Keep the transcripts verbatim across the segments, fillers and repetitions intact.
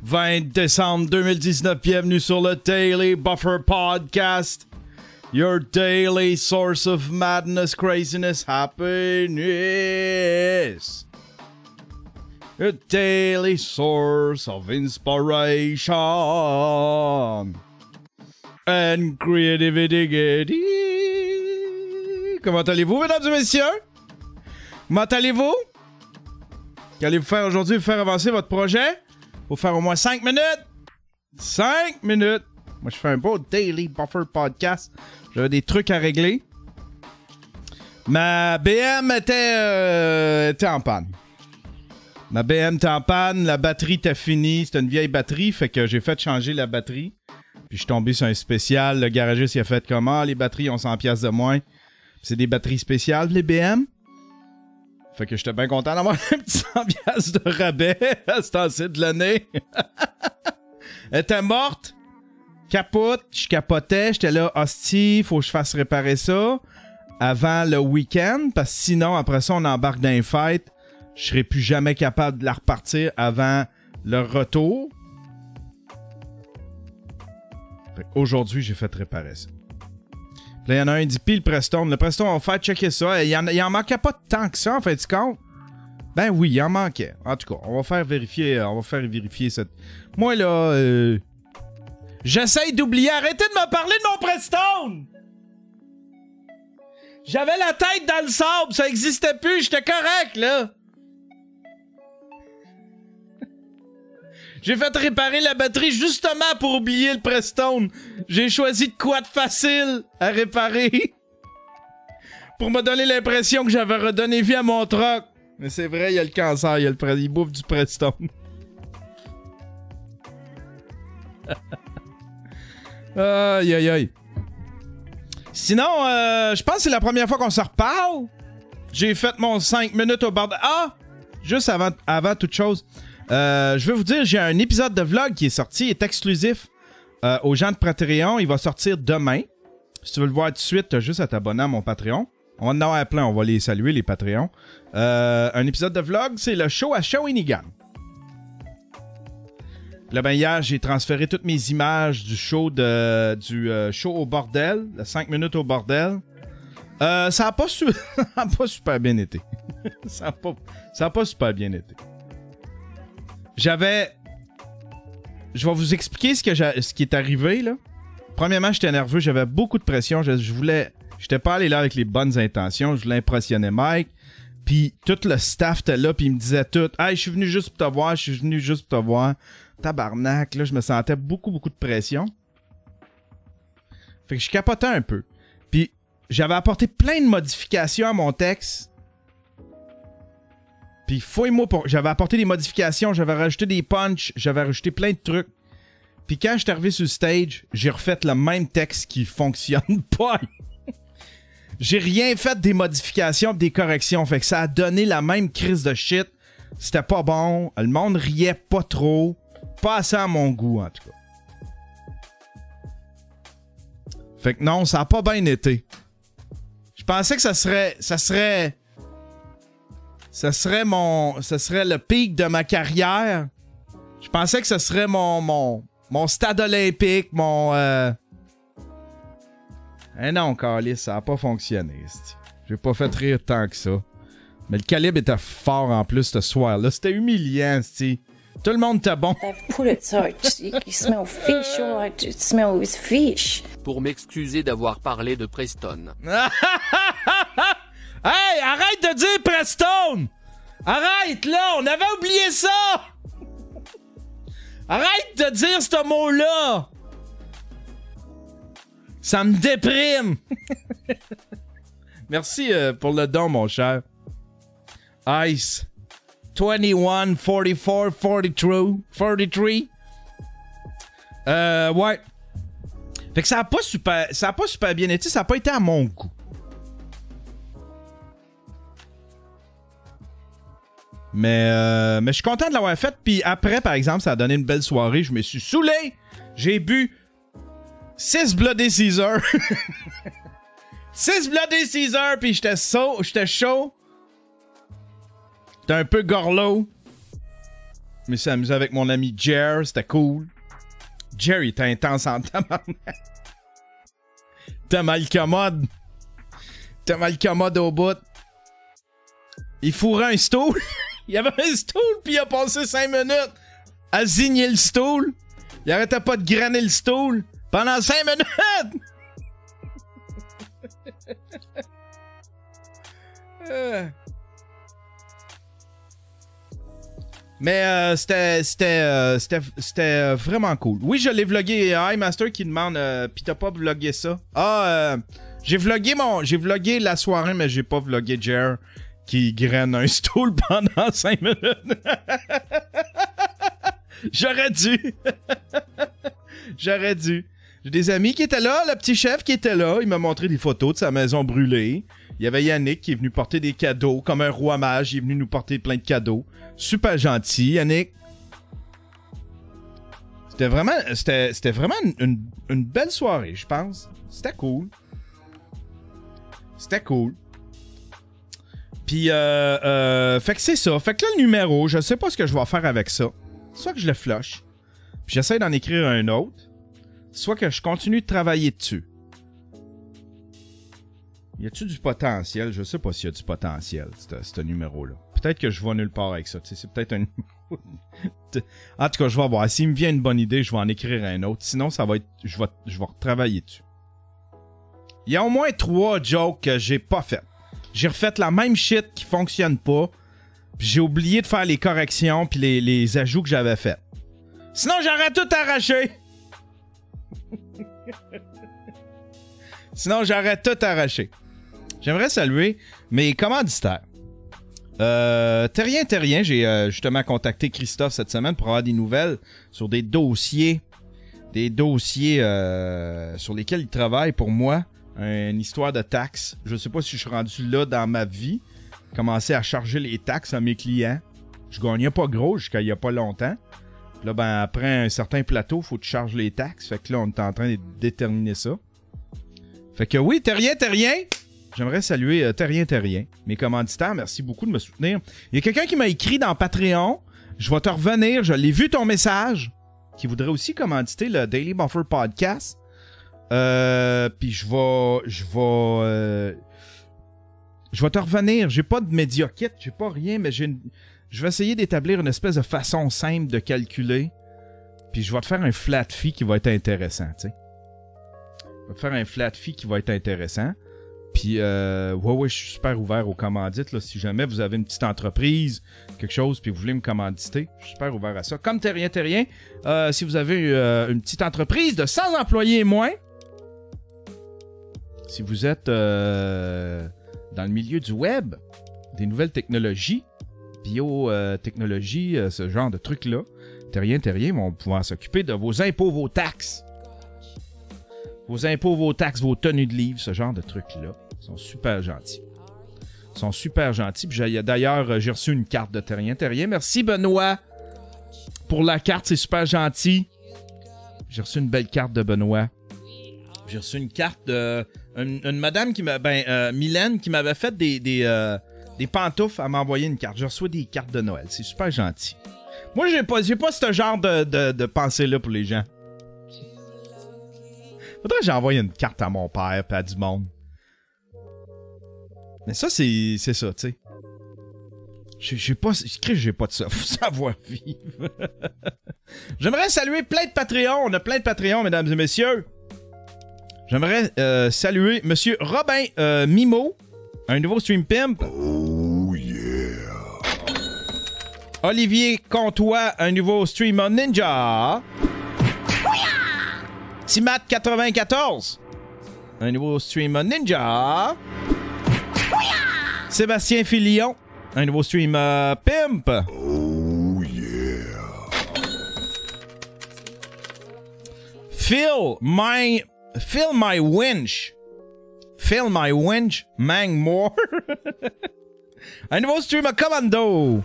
vingt décembre deux mille dix-neuf, bienvenue sur le Daily Buffer Podcast. Your daily source of madness, craziness, happiness. Your daily source of inspiration and creativity. Comment allez-vous, mesdames et messieurs? Comment allez-vous? Qu'allez-vous faire aujourd'hui? Vous faire avancer votre projet? Faut faire au moins cinq minutes. cinq minutes. Moi, je fais un beau Daily Buffer Podcast. J'avais des trucs à régler. Ma B M était, euh, était en panne. Ma B M était en panne. La batterie était finie. C'était une vieille batterie. Fait que j'ai fait changer la batterie. Puis je suis tombé sur un spécial. Le garagiste, il a fait comment? Les batteries ont cent piastres de moins. C'est des batteries spéciales, les B M. Fait que j'étais bien content d'avoir un petit cent piastres de rabais à ce temps-ci de l'année. Elle était morte. Capote. Je capotais. J'étais là, hostie, faut que je fasse réparer ça avant le week-end. Parce que sinon, après ça, on embarque dans les fêtes. Je serais plus jamais capable de la repartir avant le retour. Fait qu'aujourd'hui, j'ai fait réparer ça. Là, il y en a un qui dit, pis le Prestone. Le Prestone, on va faire checker ça. Il en, il en manquait pas tant que ça, en fait, tu comptes? Ben oui, il en manquait. En tout cas, on va faire vérifier, on va faire vérifier cette... Moi, là, euh... j'essaye d'oublier. Arrêtez de me parler de mon Prestone! J'avais la tête dans le sable, ça existait plus, j'étais correct, là! J'ai fait réparer la batterie justement pour oublier le Prestone. J'ai choisi de quoi de facile à réparer. Pour me donner l'impression que j'avais redonné vie à mon truck. Mais c'est vrai, il y a le cancer, il y a le pre- il bouffe du Prestone. Aïe aïe aïe. Sinon, euh, je pense que c'est la première fois qu'on se reparle. J'ai fait mon cinq minutes au bordel. Ah! Juste avant, avant toute chose. Euh, je vais vous dire, j'ai un épisode de vlog qui est sorti, il est exclusif euh, aux gens de Patreon. Il va sortir demain. Si tu veux le voir tout de suite, t'as juste à t'abonner à mon Patreon. On va en avoir plein, on va les saluer, les Patreons. Euh, un épisode de vlog, c'est le show à Shawinigan. Là, ben, hier, j'ai transféré toutes mes images du show de du euh, show au bordel, le cinq minutes au bordel. Euh, ça n'a pas, su... pas super bien été. ça n'a pas... Ça a pas super bien été. J'avais... Je vais vous expliquer ce, que j'ai... ce qui est arrivé, là. Premièrement, j'étais nerveux, j'avais beaucoup de pression. Je, je voulais... J'étais pas allé là avec les bonnes intentions. Je voulais impressionner Mike. Puis tout le staff était là, puis il me disait tout. « Hey, je suis venu juste pour te voir, je suis venu juste pour te voir. » Tabarnak, là, je me sentais beaucoup, beaucoup de pression. Fait que je capotais un peu. Puis j'avais apporté plein de modifications à mon texte. Puis fouille-moi pour... J'avais apporté des modifications, j'avais rajouté des punchs, j'avais rajouté plein de trucs. Puis quand je suis arrivé sur le stage, j'ai refait le même texte qui fonctionne pas. J'ai rien fait des modifications pis des corrections. Fait que ça a donné la même crise de shit. C'était pas bon. Le monde riait pas trop. Pas assez à mon goût, en tout cas. Fait que non, ça a pas bien été. Je pensais que ça serait... Ça serait... Ça serait mon... Ça serait le pic de ma carrière. Je pensais que ça serait mon... Mon, mon stade olympique, mon... Euh... Eh non, Carlis, ça a pas fonctionné. c'ti. J'ai pas fait rire tant que ça. Mais le calibre était fort en plus ce soir-là. C'était humiliant, c'ti. Tout le monde était bon. I've put it so it, you smell fish or like it smell with fish. Pour m'excuser d'avoir parlé de Preston. Hey, arrête de dire Preston! Arrête, là! On avait oublié ça! Arrête de dire ce mot-là! Ça me déprime! Merci euh, pour le don, mon cher. Ice. vingt-et-un, quarante-quatre, quarante-trois, quarante-trois. Euh, ouais. Fait que ça a pas super, ça a pas super bien été, ça a pas été à mon goût. Mais, euh, mais je suis content de l'avoir fait. Puis après, par exemple, ça a donné une belle soirée. Je me suis saoulé. J'ai bu six Bloody Caesar. six Bloody Caesar. Puis j'étais so, j'étais chaud. J'étais un peu gorlot. Je me suis amusé avec mon ami Jer, c'était cool. Jer, il était intense en tabarnak. T'as mal commode. T'as mal commode au bout. Il fourrait un stool. Il y avait un stool, puis il a passé cinq minutes à zigner le stool. Il arrêtait pas de grainer le stool pendant cinq minutes. euh. Mais euh, c'était c'était euh, c'était c'était euh, vraiment cool. Oui, je l'ai vlogué. Hi Master qui demande euh, pis t'as pas vlogué ça. Ah, euh, j'ai vlogué mon j'ai vlogué la soirée, mais j'ai pas vlogué Jer qui graine un stool pendant cinq minutes. J'aurais dû. J'aurais dû. J'ai des amis qui étaient là, le petit chef qui était là, il m'a montré des photos de sa maison brûlée. Il y avait Yannick qui est venu porter des cadeaux, comme un roi mage, il est venu nous porter plein de cadeaux. Super gentil, Yannick. C'était vraiment, c'était, c'était vraiment une, une belle soirée, je pense. C'était cool. C'était cool. Puis, euh, euh, fait que c'est ça. Fait que là, le numéro, je sais pas ce que je vais faire avec ça. Soit que je le flush, puis j'essaie d'en écrire un autre, soit que je continue de travailler dessus. Y a-tu du potentiel? Je sais pas s'il y a du potentiel, ce numéro-là. Peut-être que je vais nulle part avec ça. Tu sais, c'est peut-être un... En tout cas, je vais voir. S'il me vient une bonne idée, je vais en écrire un autre. Sinon, ça va être... Je vais, je vais retravailler dessus. Il y a au moins trois jokes que j'ai pas fait. J'ai refait la même shit qui fonctionne pas. Puis j'ai oublié de faire les corrections puis les, les ajouts que j'avais faits. Sinon, j'aurais tout arraché. Sinon, j'aurais tout arraché. J'aimerais saluer mes commanditaires. Euh, Terrien, Terrien, j'ai euh, justement contacté Christophe cette semaine pour avoir des nouvelles sur des dossiers, des dossiers euh, sur lesquels il travaille pour moi. Une histoire de taxes. Je sais pas si je suis rendu là dans ma vie. Commencer à charger les taxes à mes clients. Je gagnais pas gros jusqu'à il y a pas longtemps. Puis là, ben, après un certain plateau, faut que tu charges les taxes. Fait que là, on est en train de déterminer ça. Fait que oui, Terrien, Terrien. J'aimerais saluer euh, Terrien, Terrien. Mes commanditaires, merci beaucoup de me soutenir. Il y a quelqu'un qui m'a écrit dans Patreon. Je vais te revenir. Je l'ai vu ton message. Qui voudrait aussi commanditer le Daily Buffer Podcast. Euh, puis je vais... Je vais... Euh, je vais te revenir. J'ai pas de média kit. J'ai pas rien, mais j'ai une... Je vais essayer d'établir une espèce de façon simple de calculer. Puis je vais te faire un flat fee qui va être intéressant, tu sais. Je vais te faire un flat fee qui va être intéressant. Puis, euh, ouais, ouais, je suis super ouvert aux commandites. Là. Si jamais vous avez une petite entreprise, quelque chose, puis vous voulez me commanditer, je suis super ouvert à ça. Comme Terrien, Terrien, euh, si vous avez euh, une petite entreprise de cent employés et moins, si vous êtes euh, dans le milieu du web, des nouvelles technologies, biotechnologie, euh, ce genre de trucs-là, Terrien, Terrien vont pouvoir s'occuper de vos impôts, vos taxes. Vos impôts, vos taxes, vos tenues de livre, ce genre de trucs-là. Ils sont super gentils. Ils sont super gentils. Puis j'ai, d'ailleurs, j'ai reçu une carte de Terrien, Terrien. Merci, Benoît, pour la carte. C'est super gentil. J'ai reçu une belle carte de Benoît. J'ai reçu une carte de... Une, une madame qui m'a... Ben, euh, Mylène, qui m'avait fait des... des euh, Des pantoufles à m'envoyer une carte. Je reçois des cartes de Noël. C'est super gentil. Moi, j'ai pas, j'ai pas ce genre de, de, de pensée-là pour les gens. Faudrait que j'envoie une carte à mon père et à du monde. Mais ça, c'est, c'est ça, tu sais. J'ai, j'ai pas... J'ai pas de ça. Faut savoir vivre. J'aimerais saluer plein de Patreons. On a plein de Patreons, mesdames et messieurs. J'aimerais euh, saluer Monsieur Robin euh, Mimo. Un nouveau stream pimp. Oh yeah. Olivier Comtois, un nouveau stream on Ninja. Timat quatre-vingt-quatorze, un nouveau stream on Ninja. Sébastien Filion, un nouveau stream uh, pimp. Oh yeah. Phil, my... Phil my winch. Phil my winch, mang more. Un nouveau stream à Commando.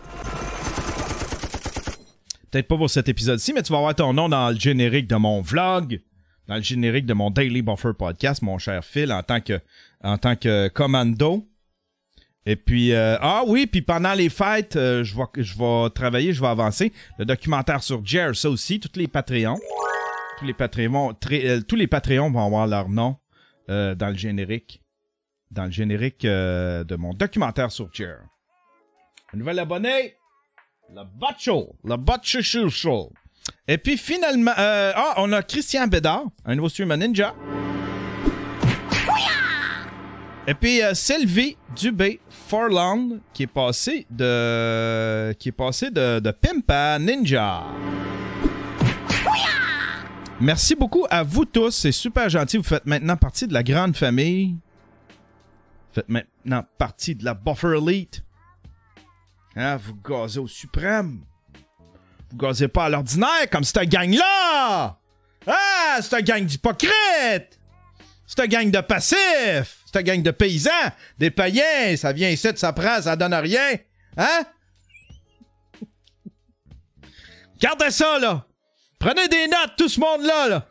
Peut-être pas pour cet épisode-ci, mais tu vas avoir ton nom dans le générique de mon vlog, dans le générique de mon Daily Buffer Podcast, mon cher Phil, en tant que, en tant que Commando. Et puis, euh, ah oui, puis pendant les fêtes, euh, je vais, je vais travailler, je vais avancer. Le documentaire sur Jer, ça aussi, tous les Patreons. Tous les Patreons, très, euh, tous les Patreons vont avoir leur nom euh, dans le générique. Dans le générique euh, de mon documentaire sur Jer. Un nouvel abonné, le Butcho, le Butcho Show. Et puis finalement, euh, ah, on a Christian Bédard, un nouveau streamer ninja. Et puis euh, Sylvie Dubé Forlong qui est passé de qui est passé de, de Pimp à Ninja. Merci beaucoup à vous tous, c'est super gentil. Vous faites maintenant partie de la grande famille. Vous faites maintenant partie de la Buffer Elite. Hein, vous gazez au suprême. Vous gazez pas à l'ordinaire comme cette gang-là. Ah, c'est un gang d'hypocrites. C'est un gang de passifs. C'est un gang de paysans. Des païens. Ça vient ici, ça prend, ça donne rien. Hein? Gardez ça, là. Prenez des notes, tout ce monde-là, là.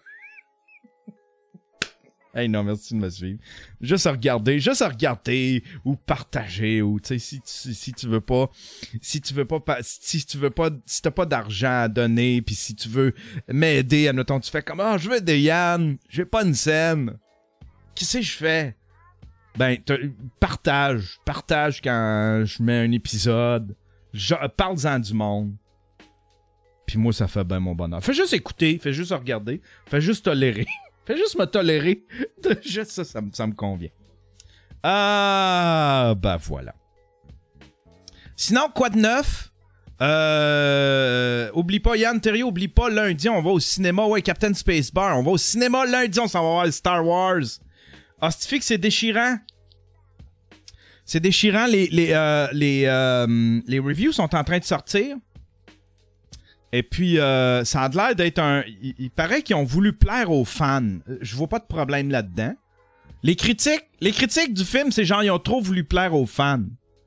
Hey, non, merci de me suivre. Juste à regarder, juste à regarder ou partager ou, tu sais, si, si, si tu veux pas, si tu veux pas, si tu veux pas, si t'as pas d'argent à donner, puis si tu veux m'aider, admettons, tu fais comme, ah, oh, je veux aider Yann, j'ai pas une scène. Qu'est-ce que je fais? Ben, partage, partage quand je mets un épisode. Je, parle-en du monde. Puis moi, ça fait bien mon bonheur. Fais juste écouter, fais juste regarder, fais juste tolérer. Fais juste me tolérer. Juste ça, ça me, ça me convient. Ah, ben voilà. Sinon, quoi de neuf? Euh, oublie pas, Yann Thériault, oublie pas, lundi, on va au cinéma. Ouais, Captain Spacebar, on va au cinéma lundi, on s'en va voir Star Wars. Ah, c'est que c'est déchirant. C'est déchirant. Les, les, euh, les, euh, les reviews sont en train de sortir. Et puis, euh, ça a l'air d'être un... Il, il paraît qu'ils ont voulu plaire aux fans. Je vois pas de problème là-dedans. Les critiques, les critiques du film, c'est genre, ils ont trop voulu plaire aux fans.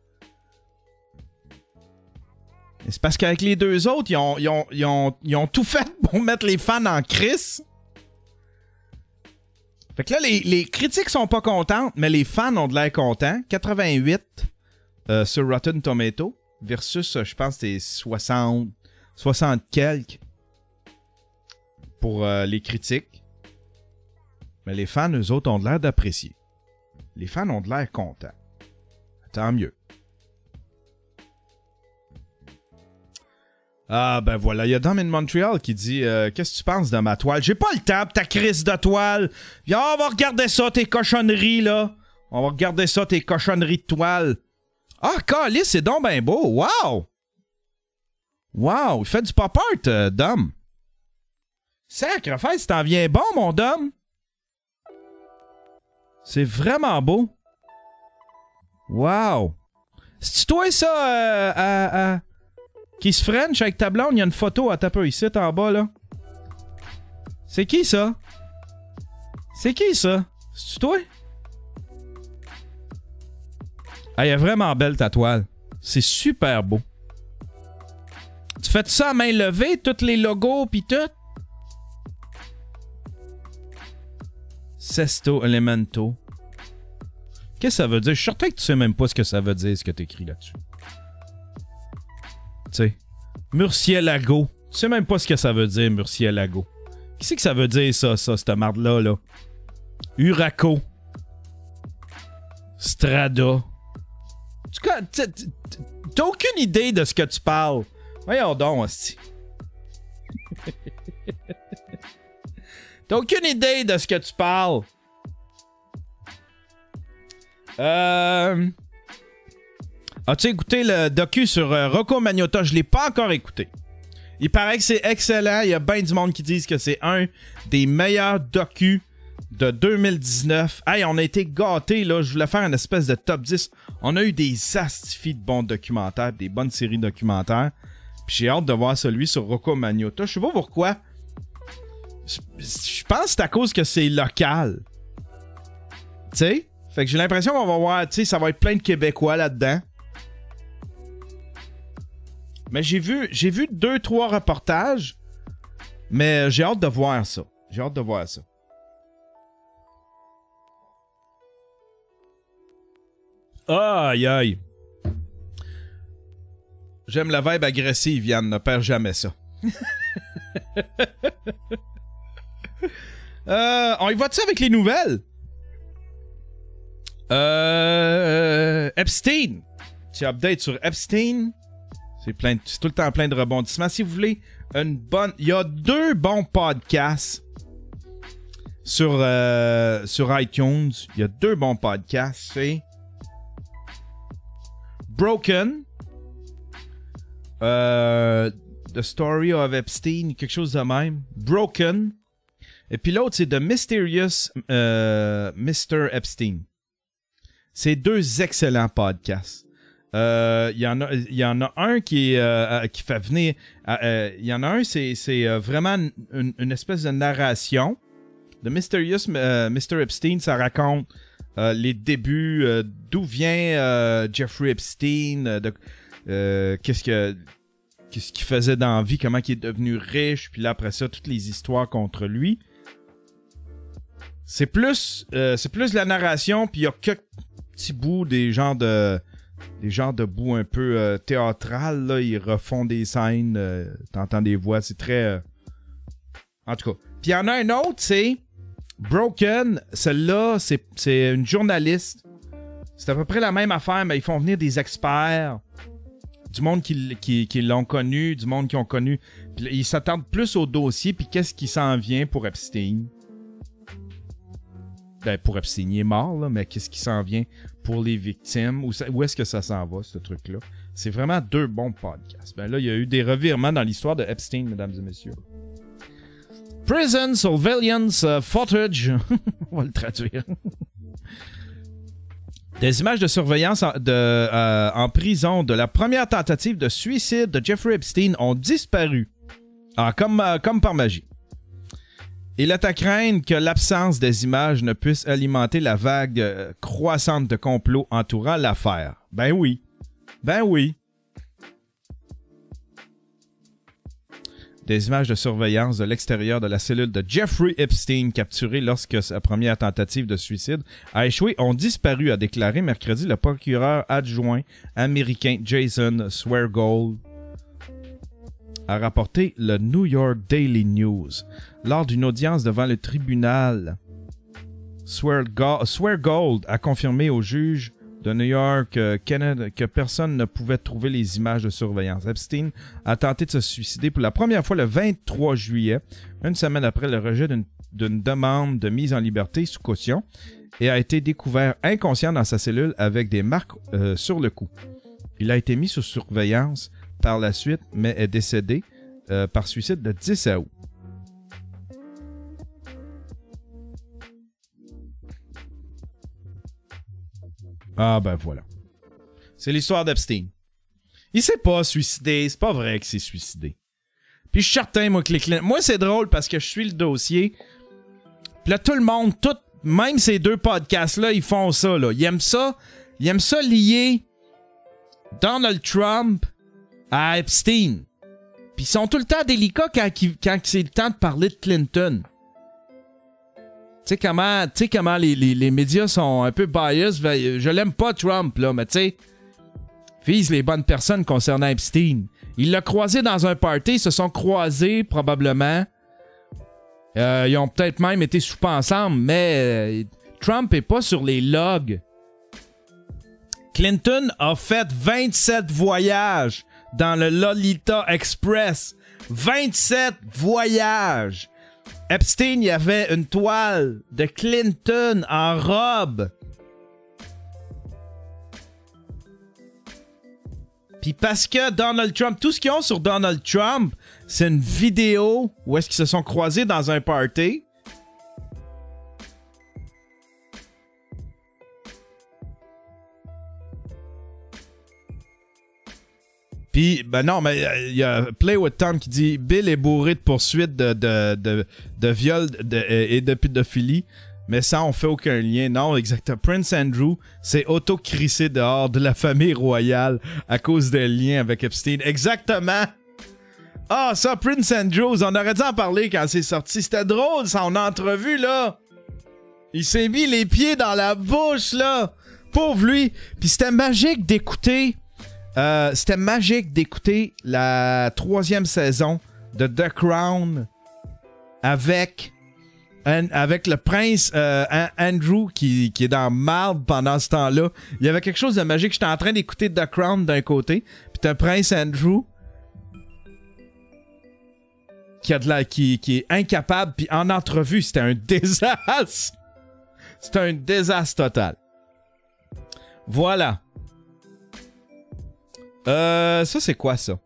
Et c'est parce qu'avec les deux autres, ils ont, ils ont, ils ont, ils ont tout fait pour mettre les fans en crise. Fait que là, les, les critiques sont pas contentes, mais les fans ont de l'air contents. quatre-vingt-huit euh, sur Rotten Tomato versus, je pense, c'est soixante... soixante quelques pour euh, les critiques. Mais les fans, eux autres, ont de l'air d'apprécier. Les fans ont de l'air contents. Tant mieux. Ah, ben voilà. Il y a Dom in Montreal qui dit euh, qu'est-ce que tu penses de ma toile? J'ai pas le temps pour ta crise de toile. Viens, on va regarder ça, tes cochonneries, là. On va regarder ça, tes cochonneries de toile. Ah, calice, c'est donc ben beau. Wow! Wow, il fait du pop art, euh, Dom. Sacrifice, t'en viens bon, mon Dom. C'est vraiment beau. Wow. C'est-tu toi, ça, euh, à, à... qui se French avec ta blonde? Il y a une photo à taper ici, en bas, là. C'est qui, ça? C'est qui, ça? C'est-tu toi? Ah, elle est vraiment belle, ta toile. C'est super beau. Tu fais ça à main levée, tous les logos pis tout? Sesto Elemento. Qu'est-ce que ça veut dire? Je suis certain que tu sais même pas ce que ça veut dire, ce que t'écris là-dessus. Tu sais. Murciélago. Tu sais même pas ce que ça veut dire, Murciélago. Qu'est-ce que ça veut dire, ça, ça, cette marde-là, là? Uraco. Strada. T'as aucune idée de ce que tu parles. Voyons donc, hostie. T'as aucune idée de ce que tu parles. Euh... As-tu écouté le docu sur euh, Rocco Magnotta? Je l'ai pas encore écouté. Il paraît que c'est excellent. Il y a bien du monde qui disent que c'est un des meilleurs docus de deux mille dix-neuf. Hey, on a été gâtés, là. Je voulais faire une espèce de top dix. On a eu des astifies de bons documentaires, des bonnes séries documentaires. Puis j'ai hâte de voir celui sur Rocco Magnotta. Je sais pas pourquoi. Je pense que c'est à cause que c'est local. Tu sais? Fait que j'ai l'impression qu'on va voir, tu sais, ça va être plein de Québécois là-dedans. Mais j'ai vu, j'ai vu deux, trois reportages. Mais j'ai hâte de voir ça. J'ai hâte de voir ça. Aïe, aïe. J'aime la vibe agressive, Yann. Ne perds jamais ça. euh, on y va-tu avec les nouvelles? Euh, Epstein. Petit update sur Epstein. C'est, plein de, c'est tout le temps plein de rebondissements. Si vous voulez une bonne... Il y a deux bons podcasts sur, euh, sur iTunes. Il y a deux bons podcasts. C'est Broken. Euh, The Story of Epstein. Quelque chose de même. Broken. Et puis l'autre, c'est The Mysterious euh, mister Epstein. C'est deux excellents podcasts. Il euh, y en a, il y en a un qui, euh, qui fait venir. Il euh, y en a un, c'est, c'est euh, vraiment une, une espèce de narration. The Mysterious euh, mister Epstein, ça raconte euh, les débuts, euh, d'où vient euh, Jeffrey Epstein, euh, de, euh, qu'est-ce que, qu'est-ce qu'il faisait dans la vie, comment il est devenu riche, puis là après ça, toutes les histoires contre lui. C'est plus, euh, c'est plus la narration, puis il y a quelques petits bouts des genres de. Des genres de bouts un peu euh, théâtrales, là, ils refont des scènes, euh, t'entends des voix, c'est très... Euh... En tout cas. Puis il y en a un autre, c'est Broken, celle-là, c'est, c'est une journaliste. C'est à peu près la même affaire, mais ils font venir des experts, du monde qui, qui, qui l'ont connu, du monde qui ont connu. Puis ils s'attardent plus au dossier, puis qu'est-ce qui s'en vient pour Epstein. Ben, pour Epstein, il est mort, là, mais qu'est-ce qui s'en vient pour les victimes? Où, ça, où est-ce que ça s'en va, ce truc-là? C'est vraiment deux bons podcasts. Ben là, il y a eu des revirements dans l'histoire de Epstein, mesdames et messieurs. Prison Surveillance uh, Footage. On va le traduire. Des images de surveillance en, de, euh, en prison de la première tentative de suicide de Jeffrey Epstein ont disparu. Ah, comme, euh, comme par magie. Il est à craindre que l'absence des images ne puisse alimenter la vague euh, croissante de complots entourant l'affaire. Ben oui. Ben oui. Des images de surveillance de l'extérieur de la cellule de Jeffrey Epstein capturée lorsque sa première tentative de suicide a échoué ont disparu, a déclaré mercredi le procureur adjoint américain Jason Sweargold, a rapporté le New York Daily News. Lors d'une audience devant le tribunal, Sweargold, Sweargold a confirmé au juge de New York euh, Canada que personne ne pouvait trouver les images de surveillance. Epstein a tenté de se suicider pour la première fois le vingt-trois juillet, une semaine après le rejet d'une, d'une demande de mise en liberté sous caution, et a été découvert inconscient dans sa cellule avec des marques euh, sur le cou. Il a été mis sous surveillance par la suite, mais est décédé euh, par suicide le dix août. Ah ben voilà. C'est l'histoire d'Epstein. Il s'est pas suicidé, c'est pas vrai qu'il s'est suicidé. Puis je suis certain, moi, que les clients... Moi, c'est drôle parce que je suis le dossier. Puis là, tout le monde, tout, même ces deux podcasts-là, ils font ça, là. Ils aiment ça, ils aiment ça lier Donald Trump à Epstein. Puis ils sont tout le temps délicats quand, quand c'est le temps de parler de Clinton. Tu sais comment, tu sais comment les, les, les médias sont un peu biased. Je l'aime pas, Trump, là, mais tu sais, vise les bonnes personnes concernant Epstein. Il l'a croisé dans un party, ils se sont croisés probablement. Euh, ils ont peut-être même été soupés ensemble, mais euh, Trump est pas sur les logs. Clinton a fait vingt-sept voyages dans le Lolita Express. vingt-sept voyages! Epstein, il y avait une toile de Clinton en robe. Puis parce que Donald Trump, tout ce qu'ils ont sur Donald Trump, c'est une vidéo où est-ce qu'ils se sont croisés dans un party. Puis, ben non, mais il y, y a Play with Tom qui dit Bill est bourré de poursuites de, de, de, de viol de, et de pédophilie, mais ça, on fait aucun lien. Non, exactement. Prince Andrew s'est auto-crissé dehors de la famille royale à cause des liens avec Epstein. Exactement! Ah, ça, Prince Andrew, on aurait dû en parler quand c'est sorti. C'était drôle, ça, en entrevue, là. Il s'est mis les pieds dans la bouche, là, Pauvre lui. Puis c'était magique d'écouter... Euh, c'était magique d'écouter la troisième saison de The Crown avec... Avec le prince euh, Andrew qui, qui est dans marde pendant ce temps-là. Il y avait quelque chose de magique. J'étais en train d'écouter The Crown d'un côté. Puis t'as Prince Andrew qui, a de la, qui, qui est incapable. Puis en entrevue, c'était un désastre. C'était un désastre total. Voilà. Euh, ça, c'est quoi ça?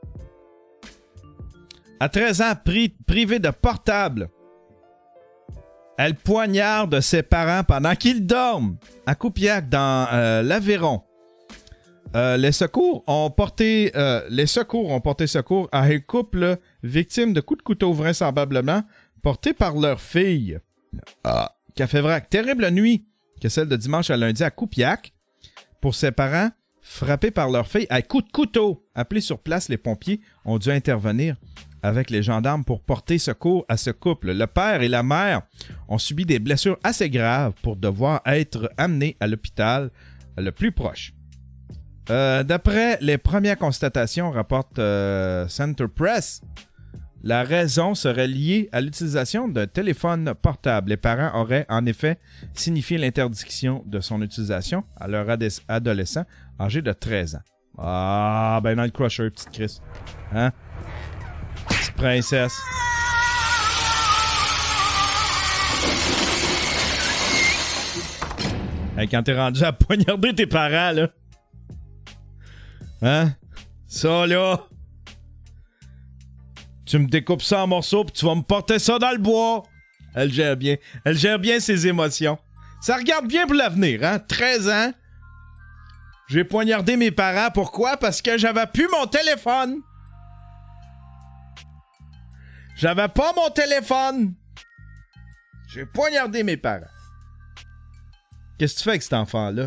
À treize ans, pri- privé de portable. Elle poignarde ses parents pendant qu'ils dorment à Coupiac dans euh, l'Aveyron. Euh, les secours ont porté euh, les secours ont porté secours à un couple victime de coups de couteau vraisemblablement portés par leur fille. Ah, Café Vrac. Terrible nuit que celle de dimanche à lundi à Coupiac pour ses parents frappés par leur fille à coups de couteau. Appelés sur place, les pompiers ont dû intervenir avec les gendarmes pour porter secours à ce couple. Le père et la mère ont subi des blessures assez graves pour devoir être amenés à l'hôpital le plus proche. Euh, d'après les premières constatations, rapporte euh, Center Press, la raison serait liée à l'utilisation d'un téléphone portable. Les parents auraient en effet signifié l'interdiction de son utilisation à leur ades- adolescent âgé de treize ans. Ah, ben dans le crusher, petite Chris. Hein? Petite princesse. Hey, quand t'es rendu à poignarder tes parents, là. Hein? Ça, là. Tu me découpes ça en morceaux puis tu vas me porter ça dans le bois. Elle gère bien. Elle gère bien ses émotions. Ça regarde bien pour l'avenir, hein? treize ans. J'ai poignardé mes parents. Pourquoi? Parce que j'avais plus mon téléphone. J'avais pas mon téléphone. J'ai poignardé mes parents. Qu'est-ce que tu fais avec cet enfant-là?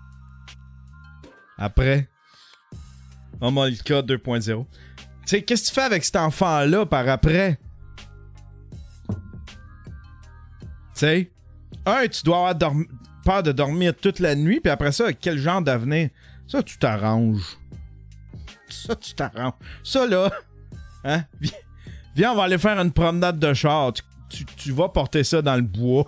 Après? Oh mon Malika deux point zéro. Tu sais, qu'est-ce que tu fais avec cet enfant-là par après? Tu sais? Un, tu dois avoir dormi- peur de dormir toute la nuit, puis après ça, quel genre d'avenir? Ça, tu t'arranges. Ça, tu t'arranges. Ça, là, hein? Viens, viens, on va aller faire une promenade de char. Tu, tu, tu vas porter ça dans le bois.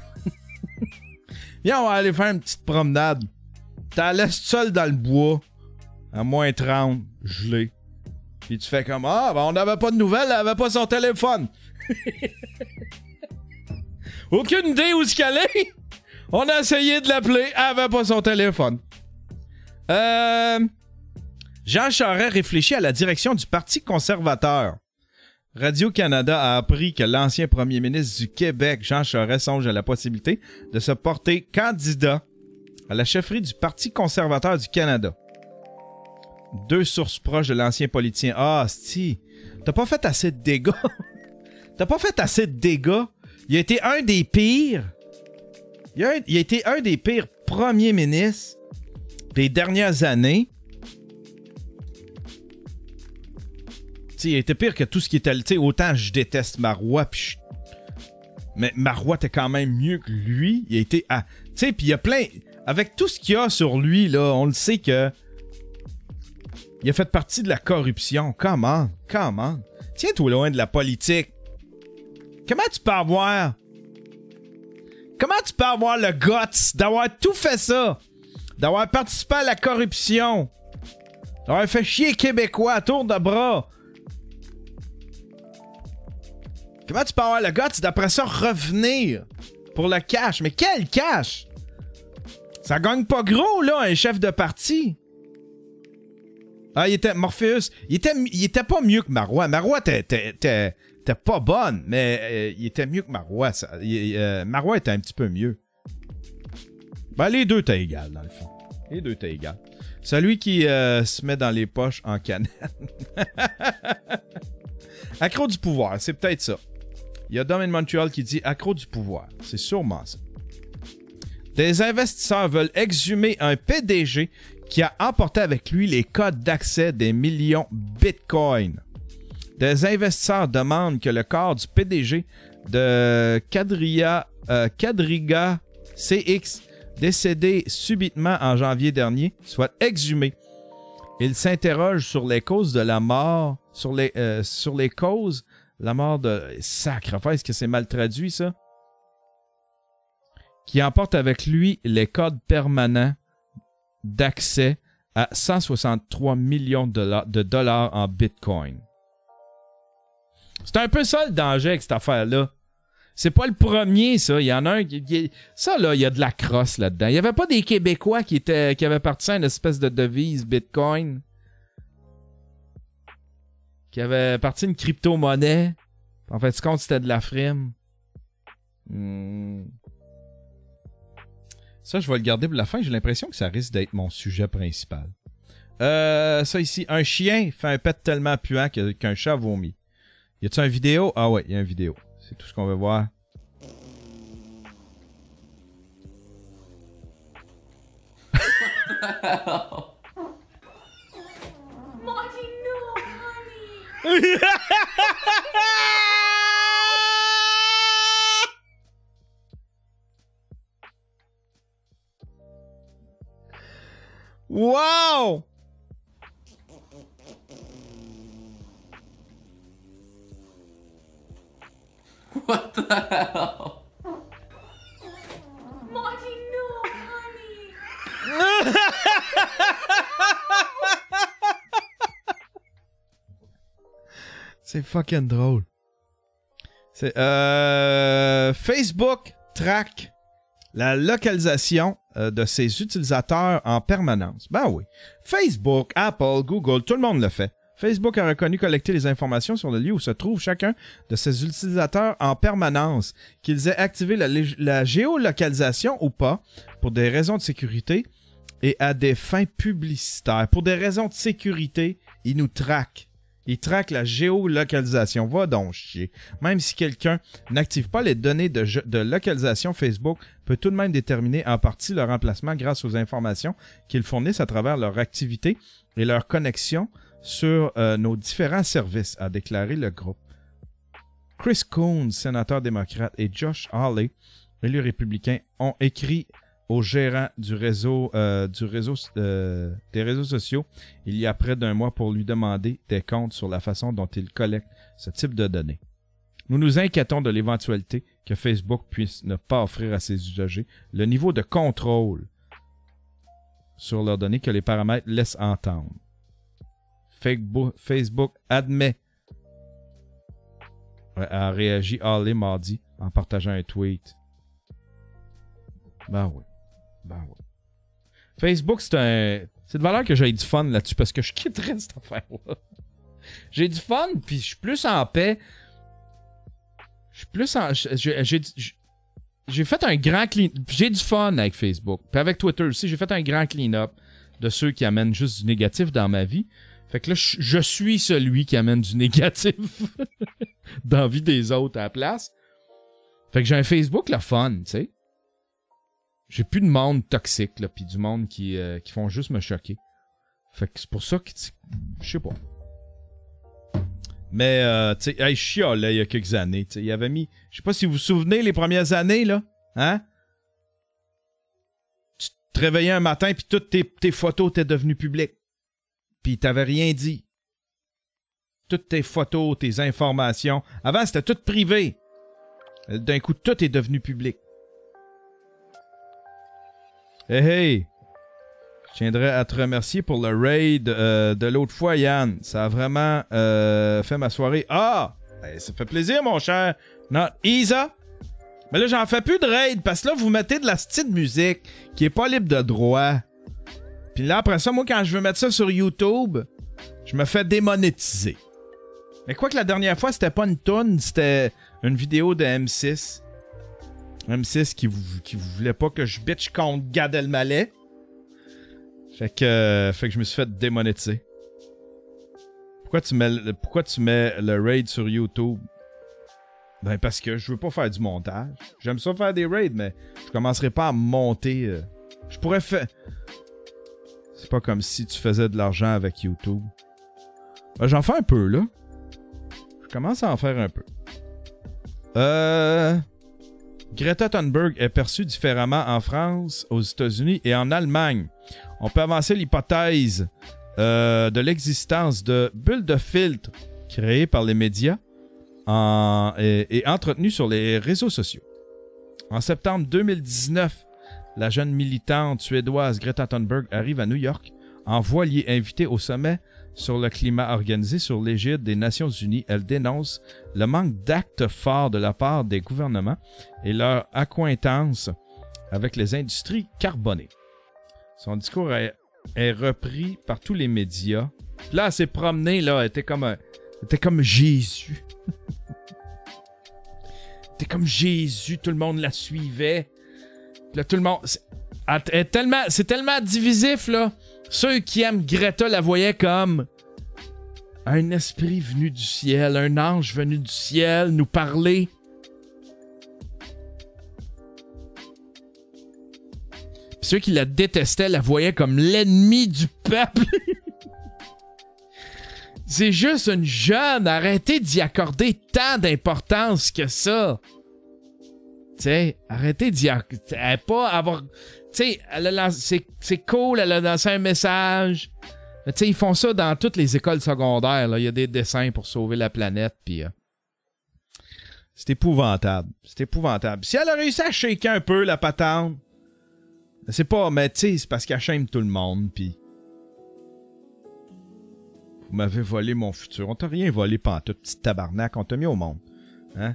Viens, on va aller faire une petite promenade. T'en laisses seul dans le bois, à moins trente, gelé. Puis tu fais comme, ah, ben on n'avait pas de nouvelles, elle avait pas son téléphone. Aucune idée où ce qu'elle est. On a essayé de l'appeler, elle avait pas son téléphone. Euh... Jean Charest réfléchit à la direction du Parti conservateur. Radio-Canada a appris que l'ancien premier ministre du Québec, Jean Charest, songe à la possibilité de se porter candidat à la chefferie du Parti conservateur du Canada. Deux sources proches de l'ancien politicien. Ah, si, t'as pas fait assez de dégâts. T'as pas fait assez de dégâts. Il a été un des pires. Il a, il a été un des pires premiers ministres des dernières années. T'sais, il a été pire que tout ce qui était... T'sais, autant je déteste Marois, pis je... mais Marois était quand même mieux que lui. Il a été... Ah, tu sais, pis il y a plein... Avec tout ce qu'il y a sur lui, là, on le sait que... Il a fait partie de la corruption. Comment? Comment? Tiens-toi loin de la politique. Comment tu peux avoir... Comment tu peux avoir le guts d'avoir tout fait ça? D'avoir participé à la corruption? D'avoir fait chier les Québécois à tour de bras? Comment tu peux avoir le guts d'après ça revenir pour le cash? Mais quel cash? Ça gagne pas gros, là, un chef de parti. Ah, il était... Morpheus, il était, il était pas mieux que Marois. Marois, t'es, t'es, t'es, t'es pas bonne, mais euh, il était mieux que Marois. Ça, il, euh, Marois était un petit peu mieux. Ben, les deux t'es égal, dans le fond. Les deux t'es égal. Celui qui euh, se met dans les poches en canette. Accro du pouvoir, c'est peut-être ça. Il y a Dom in Montreal qui dit accro du pouvoir. C'est sûrement ça. Des investisseurs veulent exhumer un P D G qui a emporté avec lui les codes d'accès des millions Bitcoin. Des investisseurs demandent que le corps du P D G de Quadria, euh, Quadriga C X décédé subitement en janvier dernier, soit exhumé. Il s'interroge sur les causes de la mort, sur les, euh, sur les causes, la mort de... Sacrifice, est-ce que c'est mal traduit, ça? Qui emporte avec lui les codes permanents d'accès à cent soixante-trois millions de dollars, de dollars en Bitcoin. C'est un peu ça le danger avec cette affaire-là. C'est pas le premier, ça. Il y en a un qui... qui ça, là, il y a de la crosse là-dedans. Il y avait pas des Québécois qui, étaient, qui avaient parti à une espèce de devise Bitcoin. Qui avaient parti une crypto-monnaie. En fait, compte, c'était de la frime. Hmm. Ça, je vais le garder pour la fin. J'ai l'impression que ça risque d'être mon sujet principal. Euh, ça ici. Un chien fait un pet tellement puant que, qu'un chat vomit. Y a-t-il une vidéo? Ah ouais, il y a une vidéo. C'est tout ce qu'on veut voir. Marty, no, honey. Wow! What the hell? Marty, no, honey. C'est fucking drôle. C'est euh, Facebook traque la localisation euh, de ses utilisateurs en permanence. Ben oui. Facebook, Apple, Google, tout le monde le fait. Facebook a reconnu collecter les informations sur le lieu où se trouve chacun de ses utilisateurs en permanence, qu'ils aient activé la, la géolocalisation ou pas, pour des raisons de sécurité et à des fins publicitaires. Pour des raisons de sécurité, ils nous traquent. Ils traquent la géolocalisation. Va donc chier. Même si quelqu'un n'active pas les données de, de localisation, Facebook peut tout de même déterminer en partie leur emplacement grâce aux informations qu'ils fournissent à travers leur activité et leur connexion sur euh, nos différents services, a déclaré le groupe. Chris Coons, sénateur démocrate, et Josh Hawley, élu républicain, ont écrit au gérant du réseau, euh, du réseau euh, des réseaux sociaux il y a près d'un mois pour lui demander des comptes sur la façon dont il collecte ce type de données. Nous nous inquiétons de l'éventualité que Facebook puisse ne pas offrir à ses usagers le niveau de contrôle sur leurs données que les paramètres laissent entendre. Facebook admet, a réagi Hawley mardi en partageant un tweet. Ben oui. Ben oui. Facebook, c'est un... C'est de valeur que j'ai du fun là-dessus parce que je quitterais cette affaire-là. J'ai du fun, puis je suis plus en paix. Je suis plus en... J'ai, j'ai, j'ai fait un grand clean... J'ai du fun avec Facebook. Puis avec Twitter aussi, j'ai fait un grand clean-up de ceux qui amènent juste du négatif dans ma vie. Fait que là, je, je suis celui qui amène du négatif dans la vie des autres à la place. Fait que j'ai un Facebook, le fun, tu sais. J'ai plus de monde toxique, là, pis du monde qui, euh, qui font juste me choquer. Fait que c'est pour ça que, je sais pas. Mais, euh, tu sais, hey, je chialais il y a quelques années, tu sais, il avait mis, je sais pas si vous vous souvenez, les premières années, là, hein? Tu te réveillais un matin pis toutes tes, tes photos étaient devenues publiques. Pis t'avais rien dit. Toutes tes photos, tes informations. Avant, c'était tout privé. D'un coup, tout est devenu public. Hey, hey! Je tiendrais à te remercier pour le raid euh, de l'autre fois, Yann. Ça a vraiment euh, fait ma soirée. Ah! Ben, ça fait plaisir, mon cher. Not Isa. Mais là, j'en fais plus de raid parce que là, vous mettez de la style musique qui est pas libre de droit. Puis là, après ça, moi, quand je veux mettre ça sur YouTube, je me fais démonétiser. Mais quoi que la dernière fois, c'était pas une toune, c'était une vidéo de M six. M six qui vous, qui vous voulait pas que je bitch contre Gad Elmaleh. Fait que, euh, fait que je me suis fait démonétiser. Pourquoi tu mets, le, pourquoi tu mets le raid sur YouTube? Ben parce que je veux pas faire du montage. J'aime ça faire des raids, mais je commencerai pas à monter. Euh, je pourrais faire... C'est pas comme si tu faisais de l'argent avec YouTube. Ben, j'en fais un peu, là. Je commence à en faire un peu. Euh... Greta Thunberg est perçue différemment en France, aux États-Unis et en Allemagne. On peut avancer l'hypothèse euh, de l'existence de bulles de filtre créées par les médias en, et, et entretenues sur les réseaux sociaux. En septembre deux mille dix-neuf, la jeune militante suédoise Greta Thunberg arrive à New York en voilier invité au sommet sur le climat organisé sur l'égide des Nations Unies. Elle dénonce le manque d'actes forts de la part des gouvernements et leur accointance avec les industries carbonées. Son discours est, est repris par tous les médias. Là, elle s'est promenée, là, elle était comme, un, elle était comme Jésus. Elle était comme Jésus, tout le monde la suivait. Là, tout le monde... C'est, elle, elle est tellement, c'est tellement divisif, là. Ceux qui aiment Greta la voyaient comme un esprit venu du ciel, un ange venu du ciel nous parler. Puis ceux qui la détestaient la voyaient comme l'ennemi du peuple. C'est juste une jeune, arrêtez d'y accorder tant d'importance que ça. Tu sais, arrêtez d'y accorder, pas avoir... Tu sais, c'est, c'est cool, elle a lancé un message. Tu sais, ils font ça dans toutes les écoles secondaires. Il y a des dessins pour sauver la planète. Puis, euh, c'est épouvantable. C'est épouvantable. Si elle a réussi à shaker un peu la patente, c'est pas, mais tu sais, c'est parce qu'elle shame tout le monde. Puis, vous m'avez volé mon futur. On t'a rien volé pantoute, petit tabarnak. On t'a mis au monde. Hein?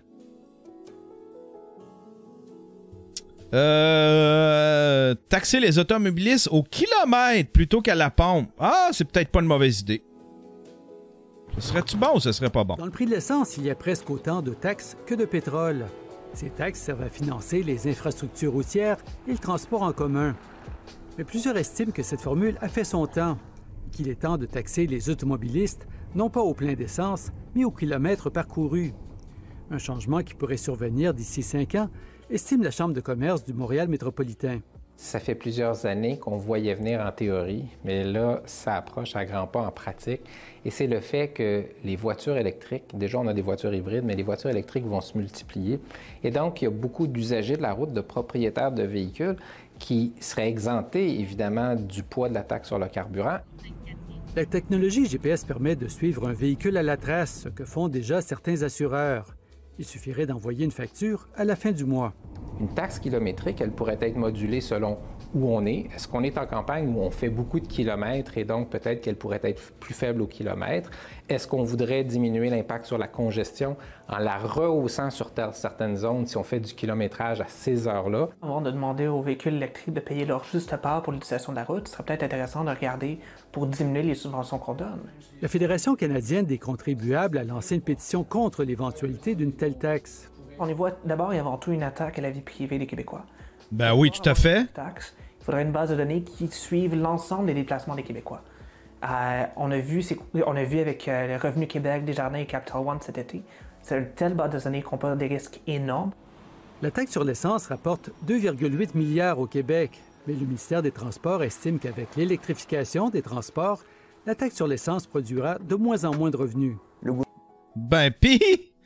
Euh, taxer les automobilistes au kilomètre plutôt qu'à la pompe. Ah, c'est peut-être pas une mauvaise idée. Ce serait-tu bon ou ce serait pas bon? Dans le prix de l'essence, il y a presque autant de taxes que de pétrole. Ces taxes servent à financer les infrastructures routières et le transport en commun. Mais plusieurs estiment que cette formule a fait son temps, qu'il est temps de taxer les automobilistes, non pas au plein d'essence, mais au kilomètre parcouru. Un changement qui pourrait survenir d'ici cinq ans, estime la Chambre de commerce du Montréal métropolitain. Ça fait plusieurs années qu'on voyait venir en théorie, mais là, ça approche à grands pas en pratique. Et c'est le fait que les voitures électriques, déjà on a des voitures hybrides, mais les voitures électriques vont se multiplier. Et donc, il y a beaucoup d'usagers de la route, de propriétaires de véhicules qui seraient exemptés, évidemment, du poids de la taxe sur le carburant. La technologie G P S permet de suivre un véhicule à la trace, ce que font déjà certains assureurs. Il suffirait d'envoyer une facture à la fin du mois. Une taxe kilométrique, elle pourrait être modulée selon où on est. Est-ce qu'on est en campagne où on fait beaucoup de kilomètres et donc peut-être qu'elle pourrait être plus faible au kilomètre? Est-ce qu'on voudrait diminuer l'impact sur la congestion en la rehaussant sur certaines zones si on fait du kilométrage à ces heures-là? Avant de demander aux véhicules électriques de payer leur juste part pour l'utilisation de la route, ce serait peut-être intéressant de regarder pour diminuer les subventions qu'on donne. La Fédération canadienne des contribuables a lancé une pétition contre l'éventualité d'une telle taxe. On y voit d'abord et avant tout une attaque à la vie privée des Québécois. Ben oui, tout à fait. Taxe, il faudrait une base de données qui suive l'ensemble des déplacements des Québécois. Euh, on, a vu, on a vu avec euh, le Revenu Québec, Desjardins et Capital One cet été, c'est une telle base de données qu'on peut des risques énormes. La taxe sur l'essence rapporte deux virgule huit milliards au Québec, mais le ministère des Transports estime qu'avec l'électrification des transports, la taxe sur l'essence produira de moins en moins de revenus. Ben pis...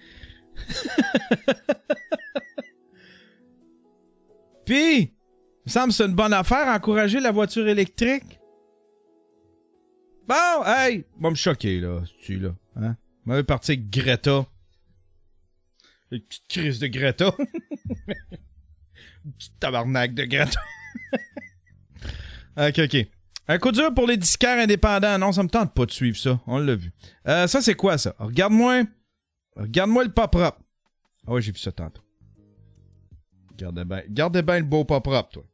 Pis, il me semble que c'est une bonne affaire encourager la voiture électrique. Bon, hey, va me choquer, là, tu là, hein? On va partir avec Greta. Une petite crise de Greta. Une petite tabarnak de Greta. Ok, ok. Un coup dur pour les disquaires indépendants. Non, ça me tente pas de suivre ça. On l'a vu. Euh, ça, c'est quoi, ça? Regarde-moi. Regarde-moi le pas propre. Ah ouais, j'ai vu ça tantôt. Gardez bien gardez bien le beau pas propre, toi.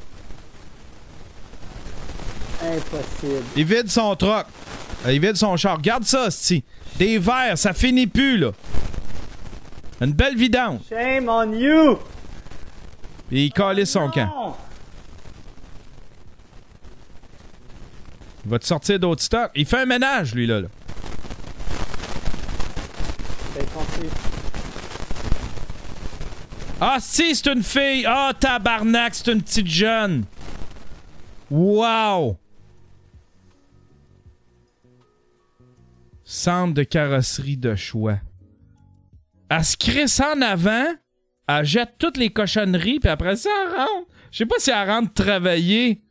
Impossible. Il vide son troc. Il vide son char. Regarde ça, c'ti. Des verres, ça finit plus, là. Une belle vidange. Shame on you! Et il calisse son camp. Il va te sortir d'autres stocks. Il fait un ménage, lui, là. là. Ah, si, c'est une fille. Ah, tabarnak, c'est une petite jeune. Wow! Centre de carrosserie de choix. Elle se crisse en avant. elle jette toutes les cochonneries, puis après ça, elle rentre. Je sais pas si elle rentre travailler.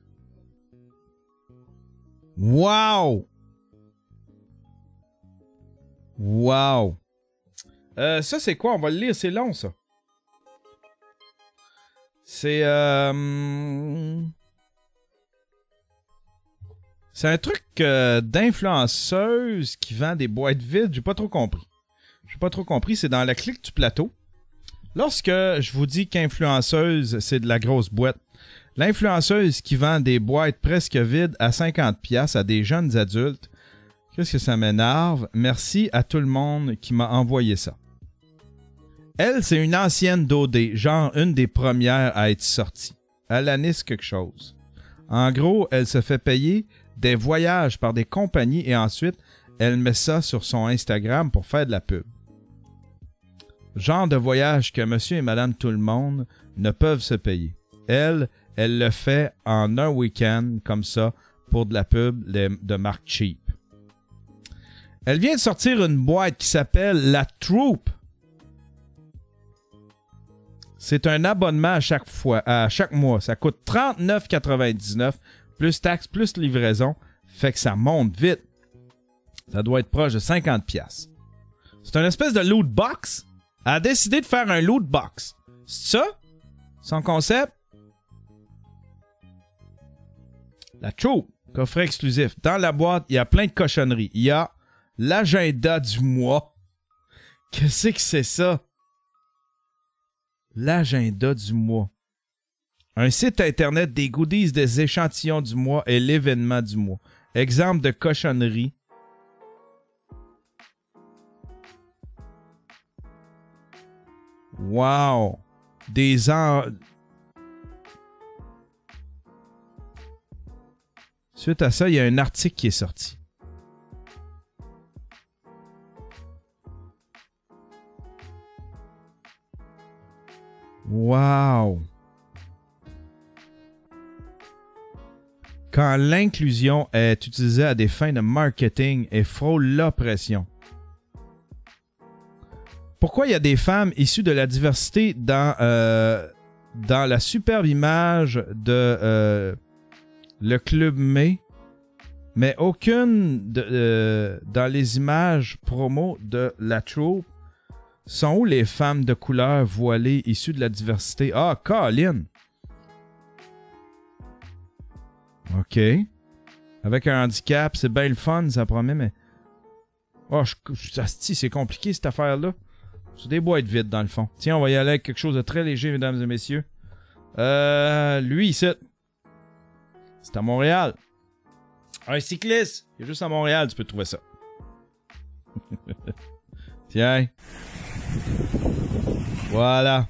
Wow! Wow! Euh, ça, c'est quoi? On va le lire, c'est long, ça. C'est... Euh... C'est un truc euh, d'influenceuse qui vend des boîtes vides. J'ai pas trop compris. J'ai pas trop compris. C'est dans la clique du plateau. Lorsque je vous dis qu'influenceuse, c'est de la grosse boîte, l'influenceuse qui vend des boîtes presque vides à cinquante piastres à des jeunes adultes, qu'est-ce que ça m'énerve? Merci à tout le monde qui m'a envoyé ça. Elle, c'est une ancienne d'O D, genre une des premières à être sortie. Alanis quelque chose. En gros, elle se fait payer des voyages par des compagnies et ensuite, elle met ça sur son Instagram pour faire de la pub. Genre de voyage que monsieur et madame tout le monde ne peuvent se payer. Elle, elle le fait en un week-end comme ça pour de la pub de, de marque cheap. Elle vient de sortir une boîte qui s'appelle La Troupe. C'est un abonnement à chaque fois, à chaque mois. Ça coûte trente-neuf quatre-vingt-dix-neuf plus taxes, plus livraison. Fait que ça monte vite. Ça doit être proche de cinquante piastres. C'est une espèce de loot box. Elle a décidé de faire un loot box. C'est ça? Son concept? La Troupe, coffret exclusif. Dans la boîte, il y a plein de cochonneries. Il y a l'agenda du mois. Qu'est-ce que c'est ça? L'agenda du mois. Un site internet, des goodies, des échantillons du mois et l'événement du mois. Exemple de cochonnerie. Wow! Des en... Suite à ça, il y a un article qui est sorti. Wow! Quand l'inclusion est utilisée à des fins de marketing et frôle l'oppression. Pourquoi il y a des femmes issues de la diversité dans, euh, dans la superbe image de euh, le Club May, mais aucune de, euh, dans les images promo de la troupe? Sont où les femmes de couleur voilées issues de la diversité? Ah, Colin! OK. Avec un handicap, c'est bien le fun, ça promet, mais... Oh, je, je, asti, c'est compliqué, cette affaire-là. C'est des boîtes vides, dans le fond. Tiens, on va y aller avec quelque chose de très léger, mesdames et messieurs. Euh... Lui, ici. C'est à Montréal. Un cycliste. Il est juste à Montréal, tu peux trouver ça. Tiens. Voilà.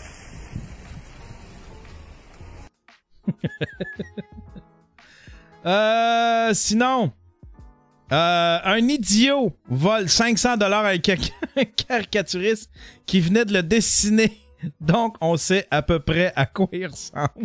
euh, sinon, euh, un idiot vole cinq cents dollars avec un caricaturiste qui venait de le dessiner. Donc, on sait à peu près à quoi il ressemble.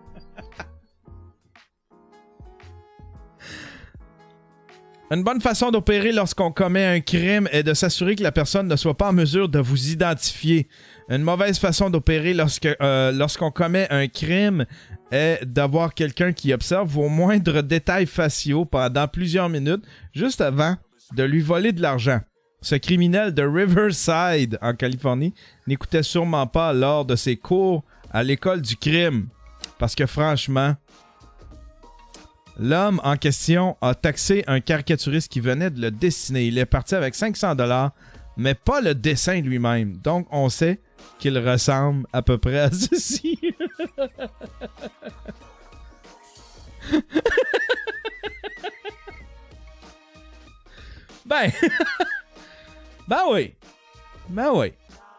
Une bonne façon d'opérer lorsqu'on commet un crime est de s'assurer que la personne ne soit pas en mesure de vous identifier. Une mauvaise façon d'opérer lorsque, euh, lorsqu'on commet un crime est d'avoir quelqu'un qui observe vos moindres détails faciaux pendant plusieurs minutes, juste avant de lui voler de l'argent. Ce criminel de Riverside, en Californie, n'écoutait sûrement pas lors de ses cours à l'école du crime. Parce que franchement... L'homme en question a taxé un caricaturiste qui venait de le dessiner. Il est parti avec cinq cents dollars, mais pas le dessin lui-même. Donc, on sait qu'il ressemble à peu près à ceci. ben... ben oui. Ben oui.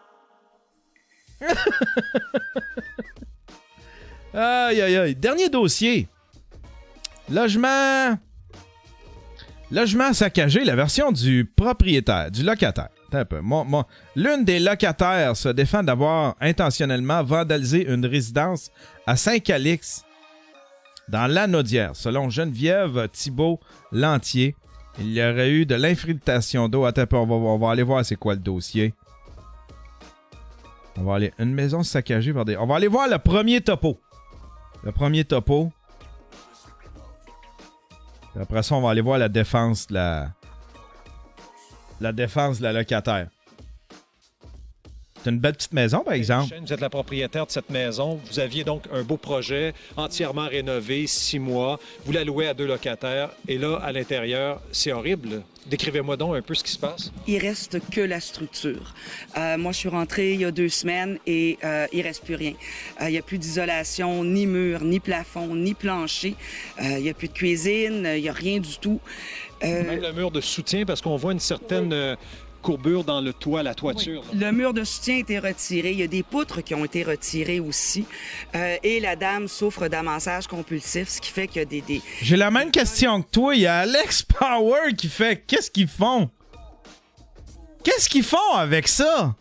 Aïe, aïe, aïe. Dernier dossier. Logement... Logement saccagé, la version du propriétaire, du locataire. Attends un peu. Mon, mon... L'une des locataires se défend d'avoir intentionnellement vandalisé une résidence à Saint-Calix, dans l'Anaudière. Selon Geneviève Thibault Lantier, il y aurait eu de l'infiltration d'eau. Attends un peu, on va, on va aller voir c'est quoi le dossier. On va aller... Une maison saccagée par des... On va aller voir le premier topo. Le premier topo. Et après ça, on va aller voir la défense de la... La défense de la locataire. C'est une belle petite maison, par exemple. Vous êtes la propriétaire de cette maison. Vous aviez donc un beau projet, entièrement rénové, six mois. Vous la louez à deux locataires. Et là, à l'intérieur, c'est horrible. Décrivez-moi donc un peu ce qui se passe. Il reste que la structure. Euh, moi, je suis rentrée il y a deux semaines et euh, il reste plus rien. Euh, il n'y a plus d'isolation, ni mur, ni plafond, ni plancher. Euh, il n'y a plus de cuisine, il n'y a rien du tout. Euh... Même le mur de soutien, parce qu'on voit une certaine... Euh, courbure dans le toit, la toiture. Oui. Le mur de soutien a été retiré. Il y a des poutres qui ont été retirées aussi. Euh, et la dame souffre d'amassage compulsif, ce qui fait qu'il y a des... des... J'ai la même question que toi. Il y a Alex Power qui fait... Qu'est-ce qu'ils font? Qu'est-ce qu'ils font avec ça?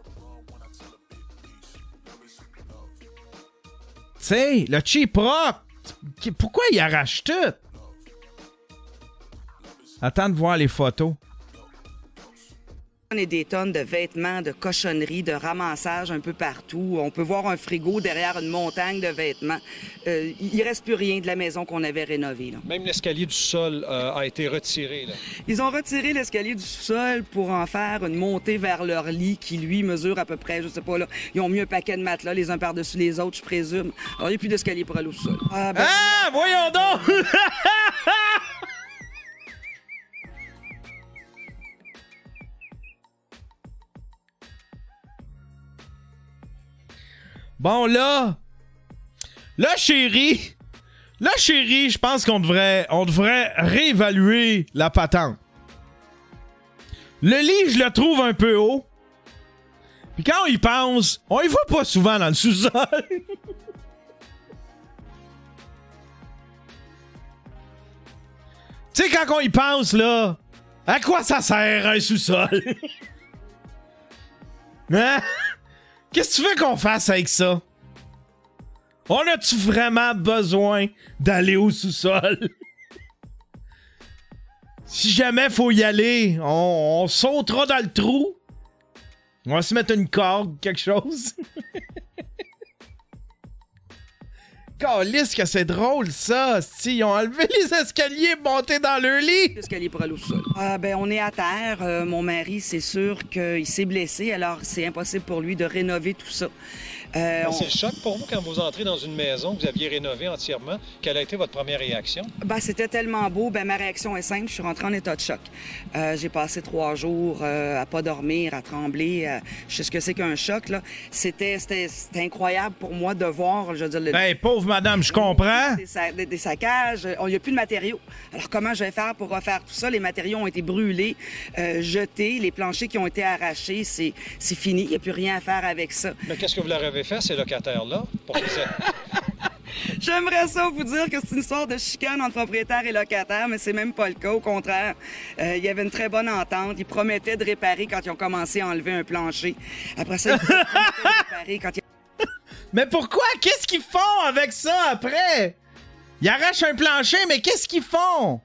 Tu sais, le cheap rock, pourquoi il arrache tout? Attends de voir les photos. Et des tonnes de vêtements, de cochonneries, de ramassage un peu partout. On peut voir un frigo derrière une montagne de vêtements. Euh, il reste plus rien de la maison qu'on avait rénovée. Là. Même l'escalier du sol euh, a été retiré. Là. Ils ont retiré l'escalier du sol pour en faire une montée vers leur lit qui, lui, mesure à peu près, je sais pas, là. Ils ont mis un paquet de matelas les uns par-dessus les autres, je présume. Alors, il n'y a plus d'escalier pour aller au sol. Ah, ben... ah voyons donc! Bon, là, là, chérie, là, chérie, je pense qu'on devrait, on devrait réévaluer la patente. Le lit, je le trouve un peu haut. Puis quand on y pense, on y va pas souvent dans le sous-sol. Tu sais, quand on y pense, là, à quoi ça sert un sous-sol? Hein? Qu'est-ce que tu veux qu'on fasse avec ça? On a-tu vraiment besoin d'aller au sous-sol? Si jamais faut y aller, on, on sautera dans le trou. On va se mettre une corde, quelque chose. Calisse que c'est drôle, ça! Si, ils ont enlevé les escaliers et monté dans leur lit! L'escalier pour aller au sol. Euh, ben, on est à terre. Euh, mon mari, c'est sûr qu'il s'est blessé, alors c'est impossible pour lui de rénover tout ça. Euh, on... C'est le choc pour vous quand vous entrez dans une maison que vous aviez rénovée entièrement. Quelle a été votre première réaction? Ben, c'était tellement beau. Ben, ma réaction est simple. Je suis rentrée en état de choc. Euh, j'ai passé trois jours euh, à pas dormir, à trembler. Euh, je sais ce que c'est qu'un choc, là. C'était, c'était, c'était incroyable pour moi de voir, je veux dire... Le... Ben, pauvre madame, je comprends. Des, sa... des, des saccages. Il n'y a plus de matériaux. Alors, comment je vais faire pour refaire tout ça? Les matériaux ont été brûlés, euh, jetés. Les planchers qui ont été arrachés, c'est, c'est fini. Il n'y a plus rien à faire avec ça. Mais qu'est-ce que vous leur avez fait, ces locataires-là? Pour que ça... J'aimerais ça vous dire que c'est une histoire de chicane entre propriétaires et locataires, mais c'est même pas le cas. Au contraire, euh, il y avait une très bonne entente. Ils promettaient de réparer quand ils ont commencé à enlever un plancher. Après ça, ils promettaient de réparer quand ils... Mais pourquoi? Qu'est-ce qu'ils font avec ça après? Ils arrachent un plancher, mais qu'est-ce qu'ils font?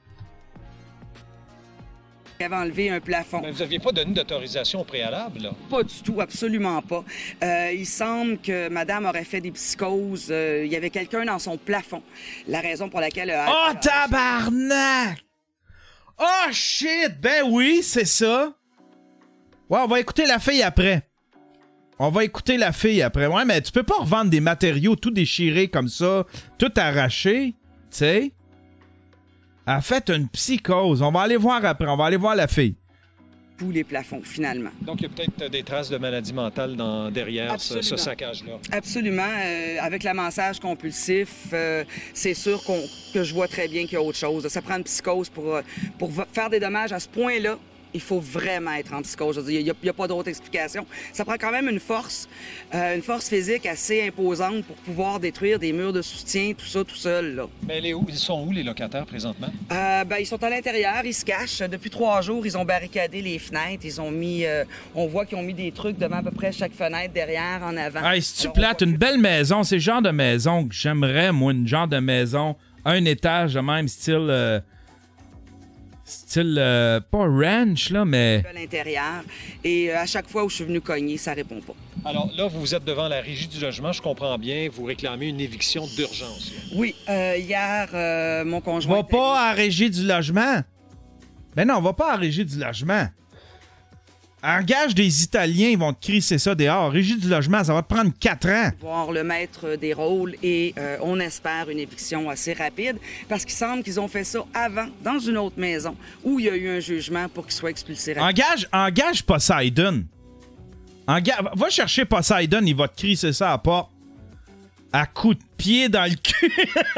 Ils avaient enlevé un plafond. Mais vous n'aviez pas donné d'autorisation au préalable, là? Pas du tout, absolument pas. Euh, il semble que madame aurait fait des psychoses. Euh, il y avait quelqu'un dans son plafond. La raison pour laquelle... Euh, oh, elle... tabarnak! Oh, shit! Ben oui, c'est ça. Ouais, on va écouter la fille après. On va écouter la fille après. Ouais, mais tu peux pas revendre des matériaux tout déchirés comme ça, tout arrachés, tu sais? Elle a fait une psychose. On va aller voir après. On va aller voir la fille. Tous les plafonds, finalement. Donc, il y a peut-être des traces de maladie mentale dans, derrière ce, ce saccage-là. Absolument. Euh, avec l'amassage compulsif, euh, c'est sûr qu'on, que je vois très bien qu'il y a autre chose. Ça prend une psychose pour, pour faire des dommages à ce point-là. Il faut vraiment être en psychose. Il n'y a, a pas d'autre explication. Ça prend quand même une force, euh, une force physique assez imposante pour pouvoir détruire des murs de soutien, tout ça, tout seul. Là. Mais les, ils sont où, les locataires, présentement? Euh, ben, ils sont à l'intérieur, ils se cachent. Depuis trois jours, ils ont barricadé les fenêtres. Ils ont mis... Euh, on voit qu'ils ont mis des trucs devant à peu près chaque fenêtre, derrière, en avant. Hey, si tu plates, une belle maison, c'est le genre de maison que j'aimerais, moi, une genre de maison, un étage de même style... Euh... Style, euh, pas ranch, là, mais... à l'intérieur. Et euh, à chaque fois où je suis venu cogner, ça répond pas. Alors là, vous êtes devant la régie du logement, je comprends bien. Vous réclamez une éviction d'urgence. Là. Oui, euh, hier, euh, mon conjoint... Va pas à la régie du logement. Ben non, va pas à la régie du logement. Engage des Italiens, ils vont te crisser ça dehors. Régie du logement, ça va te prendre quatre ans. Voir le maître des rôles et euh, on espère une éviction assez rapide parce qu'il semble qu'ils ont fait ça avant, dans une autre maison, où il y a eu un jugement pour qu'il soit expulsé rapidement. Engage, engage Poseidon. Enga... Va chercher Poseidon, il va te crisser ça à la porte. À coups de pied dans le cul.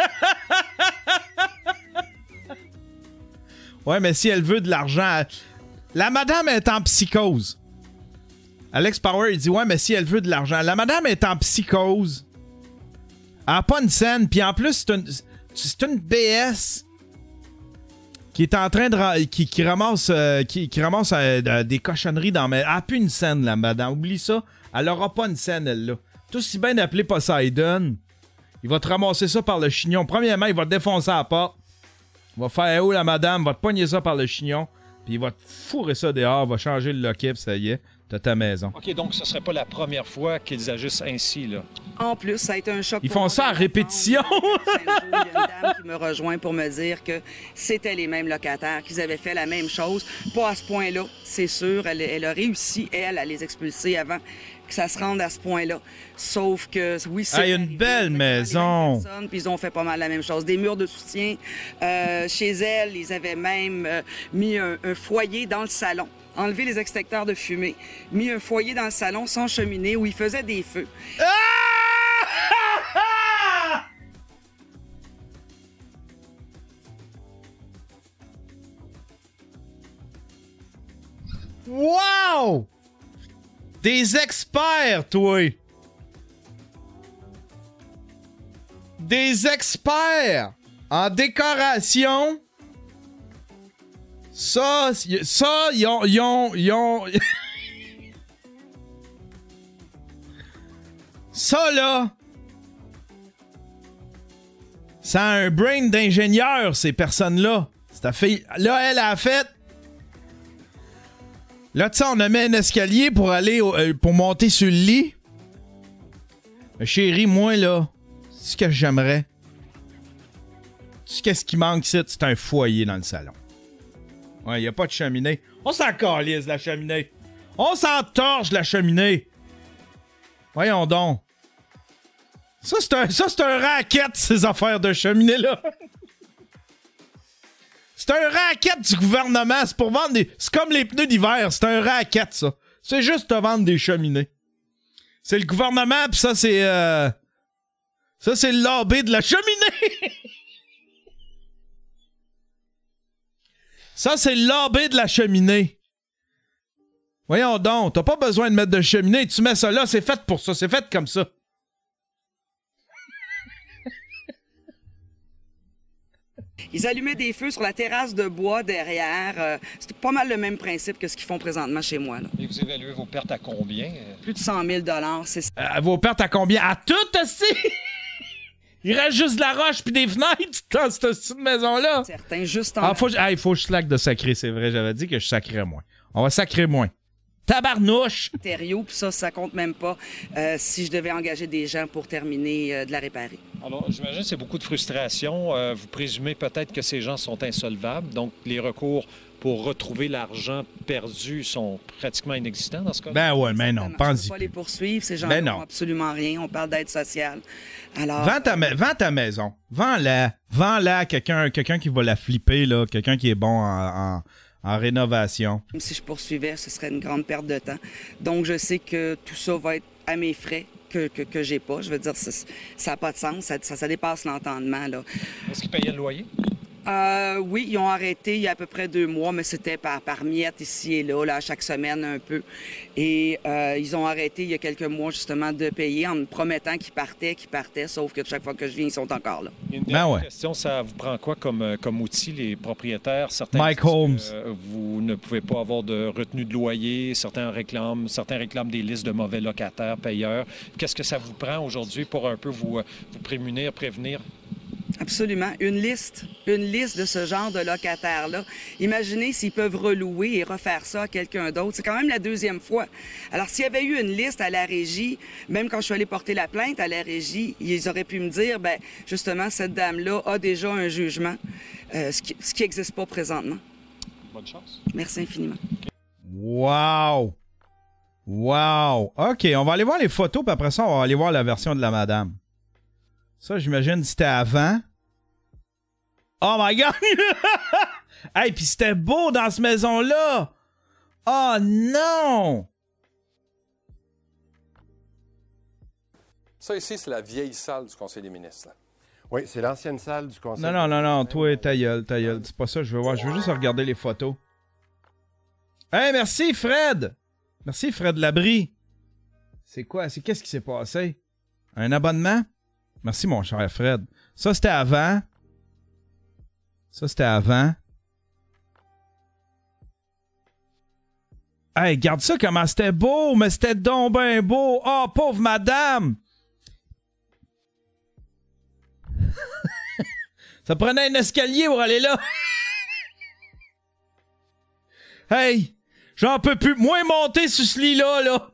Ouais, mais si elle veut de l'argent... Elle... La madame est en psychose. Alex Power, il dit, ouais, mais si elle veut de l'argent. La madame est en psychose. Elle n'a pas une scène. Puis en plus, c'est une, c'est une B S qui est en train de... Ra- qui, qui ramasse, euh, qui, qui ramasse euh, des cochonneries dans... Mais elle n'a plus une scène, la madame. Oublie ça. Elle n'aura pas une scène, elle, là. Tout aussi bien d'appeler Poseidon. Il va te ramasser ça par le chignon. Premièrement, il va te défoncer à la porte. Il va faire, oh, la madame, va te pogner ça par le chignon. Puis il va te fourrer ça dehors, va changer le loquet, puis ça y est, t'as ta maison. OK, donc ce serait pas la première fois qu'ils agissent ainsi, là. En plus, ça a été un choc. Ils font ça à répétition. Il y a une dame qui me rejoint pour me dire que c'était les mêmes locataires, qu'ils avaient fait la même chose. Pas à ce point-là, c'est sûr. Elle, elle a réussi, elle, à les expulser avant que ça se rende à ce point-là. Sauf que, oui, c'est... Ah, il y a une belle maison. Puis ils ont fait pas mal la même chose. Des murs de soutien. Euh, chez elle, ils avaient même euh, mis un, un foyer dans le salon. Enlevé les extincteurs de fumée. Mis un foyer dans le salon sans cheminée où ils faisaient des feux. Ah! Wow! Des experts, toi! Des experts en décoration. Ça, ça, ils ont... Ils ont, ils ont... ça, là... Ça a un brain d'ingénieur, ces personnes-là. Cette fille... Là, elle a fait... Là, tu sais, on a mis un escalier pour aller... Au, euh, pour monter sur le lit. Mais chérie, moi, là... C'est ce que j'aimerais. Tu sais qu'est-ce qui manque ici? C'est un foyer dans le salon. Ouais, y a pas de cheminée. On s'en calisse, la cheminée. On s'en torche, la cheminée. Voyons donc. Ça, c'est un, ça, c'est un racket, ces affaires de cheminée-là. C'est un racket du gouvernement. C'est pour vendre des... C'est comme les pneus d'hiver. C'est un racket, ça. C'est juste te vendre des cheminées. C'est le gouvernement, pis ça, c'est... Euh... Ça, c'est le lobby de la cheminée. Ça, c'est le lobby de la cheminée. Voyons donc, t'as pas besoin de mettre de cheminée. Tu mets ça là, c'est fait pour ça. C'est fait comme ça. Ils allumaient des feux sur la terrasse de bois derrière. Euh, c'est pas mal le même principe que ce qu'ils font présentement chez moi. Là. Et vous évaluez vos pertes à combien? Plus de cent mille dollars, c'est ça. Euh, vos pertes à combien? À tout aussi? Il reste juste de la roche puis des fenêtres dans cette, cette maison-là. Certains, juste en... Ah, faut, ah, il faut que je slack de sacrer, c'est vrai. J'avais dit que je sacrais moins. On va sacrer moins. Tabarnouche! Matériaux, puis ça, ça compte même pas euh, si je devais engager des gens pour terminer euh, de la réparer. Alors, j'imagine que c'est beaucoup de frustration. Euh, vous présumez peut-être que ces gens sont insolvables, donc les recours pour retrouver l'argent perdu sont pratiquement inexistants dans ce cas-là? Ben ouais, mais non, pense-y. On ne peut pas les poursuivre, ces gens ben n'ont absolument rien. On parle d'aide sociale. Alors, vends ta, ma- vends ta maison. Vends-la. Vends-la à quelqu'un, quelqu'un qui va la flipper, là. Quelqu'un qui est bon en... en... en rénovation. Même si je poursuivais, ce serait une grande perte de temps. Donc, je sais que tout ça va être à mes frais, que, que, que j'ai pas. Je veux dire, ça n'a pas de sens. Ça, ça, ça dépasse l'entendement, là. Est-ce qu'ils payaient le loyer? Euh, oui, ils ont arrêté il y a à peu près deux mois, mais c'était par, par miettes ici et là, là, chaque semaine un peu. Et euh, ils ont arrêté il y a quelques mois, justement, de payer en me promettant qu'ils partaient, qu'ils partaient, sauf que chaque fois que je viens, ils sont encore là. Une dernière ben ouais. question, ça vous prend quoi comme, comme outil, les propriétaires? Certains Mike disent Holmes. que, euh, vous ne pouvez pas avoir de retenue de loyer, certains réclament, certains réclament des listes de mauvais locataires, payeurs. Qu'est-ce que ça vous prend aujourd'hui pour un peu vous, vous prémunir, prévenir? Absolument. Une liste. Une liste de ce genre de locataires-là. Imaginez s'ils peuvent relouer et refaire ça à quelqu'un d'autre. C'est quand même la deuxième fois. Alors, s'il y avait eu une liste à la régie, même quand je suis allée porter la plainte à la régie, ils auraient pu me dire, ben justement, cette dame-là a déjà un jugement, euh, ce qui ce qui n'existe pas présentement. Bonne chance. Merci infiniment. Wow! Wow! OK, on va aller voir les photos, puis après ça, on va aller voir la version de la madame. Ça, j'imagine, c'était avant. Oh my God! Hey, puis c'était beau dans cette maison-là! Oh non! Ça ici, c'est la vieille salle du Conseil des ministres. Là. Oui, c'est l'ancienne salle du Conseil. Non, non, non, non, toi, ta gueule, ta gueule. C'est pas ça que je veux voir. Je veux juste regarder les photos. Hey, merci, Fred! Merci, Fred Labrie. C'est quoi? C'est qu'est-ce qui s'est passé? Un abonnement? Merci, mon cher Fred. Ça, c'était avant. Ça, c'était avant. Hey, regarde ça, comment c'était beau, mais c'était donc ben beau. Oh, pauvre madame! Ça prenait un escalier pour aller là. Hey! J'en peux plus. Moins monter sur ce lit-là, là.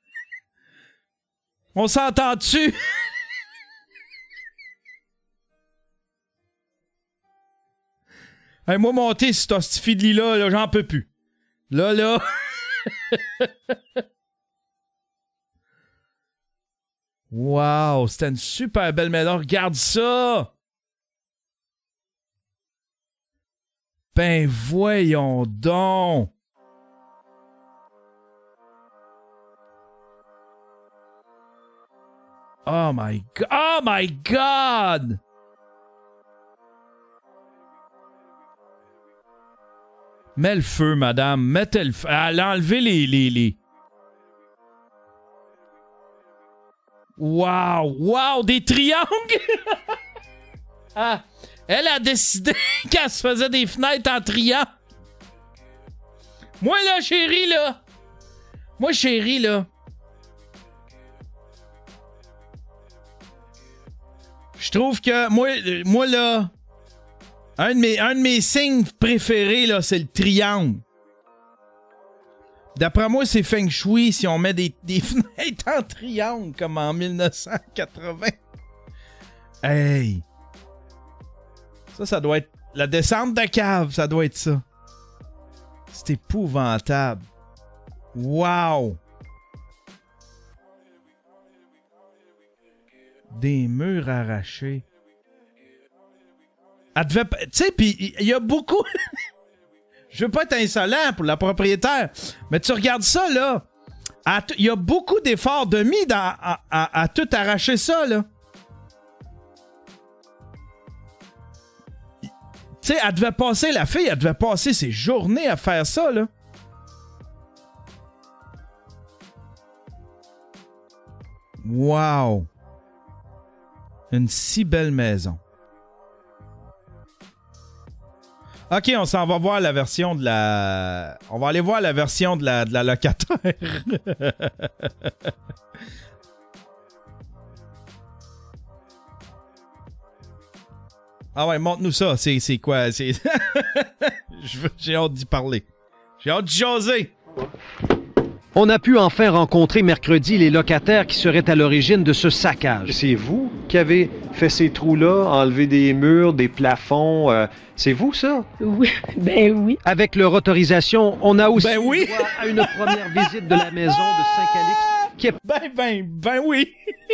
On s'entend dessus. Hey, moi, monter sur ce petit lit-là, là, j'en peux plus. Là, là. Wow, c'était une super belle maison. Regarde ça. Ben, voyons donc. Oh my God! Oh my God! Mets le feu, madame. Mettez le feu. Elle a enlevé les... les, les... Wow! Wow! Des triangles! Ah! Elle a décidé qu'elle se faisait des fenêtres en triangle. Moi, là, chérie, là. Moi, chérie, là. Je trouve que, moi, moi là, un de mes, un de mes signes préférés, là, c'est le triangle. D'après moi, c'est Feng Shui si on met des, des fenêtres en triangle, comme en mille neuf cent quatre-vingts. Hey! Ça, ça doit être... La descente de cave, ça doit être ça. C'est épouvantable. Wow! Des murs arrachés. Elle devait... Tu sais, puis il y a beaucoup... Je veux pas être insolent pour la propriétaire, mais tu regardes ça, là. Il y a beaucoup d'efforts de mis dans, à, à, à tout arracher ça, là. Tu sais, elle devait passer, la fille, elle devait passer ses journées à faire ça, là. Wow! Une si belle maison. OK, on s'en va voir la version de la... On va aller voir la version de la, de la locataire. Ah ouais, montre-nous ça. C'est, c'est quoi? C'est... Je veux- J'ai hâte d'y parler. J'ai hâte de jaser. On a pu enfin rencontrer mercredi les locataires qui seraient à l'origine de ce saccage. C'est vous qui avez fait ces trous-là, enlevé des murs, des plafonds. euh, c'est vous, ça? Oui, ben oui. Avec leur autorisation, on a aussi Ben oui. eu droit à une première visite de la maison de Saint-Calix qui est Ben, ben, ben oui.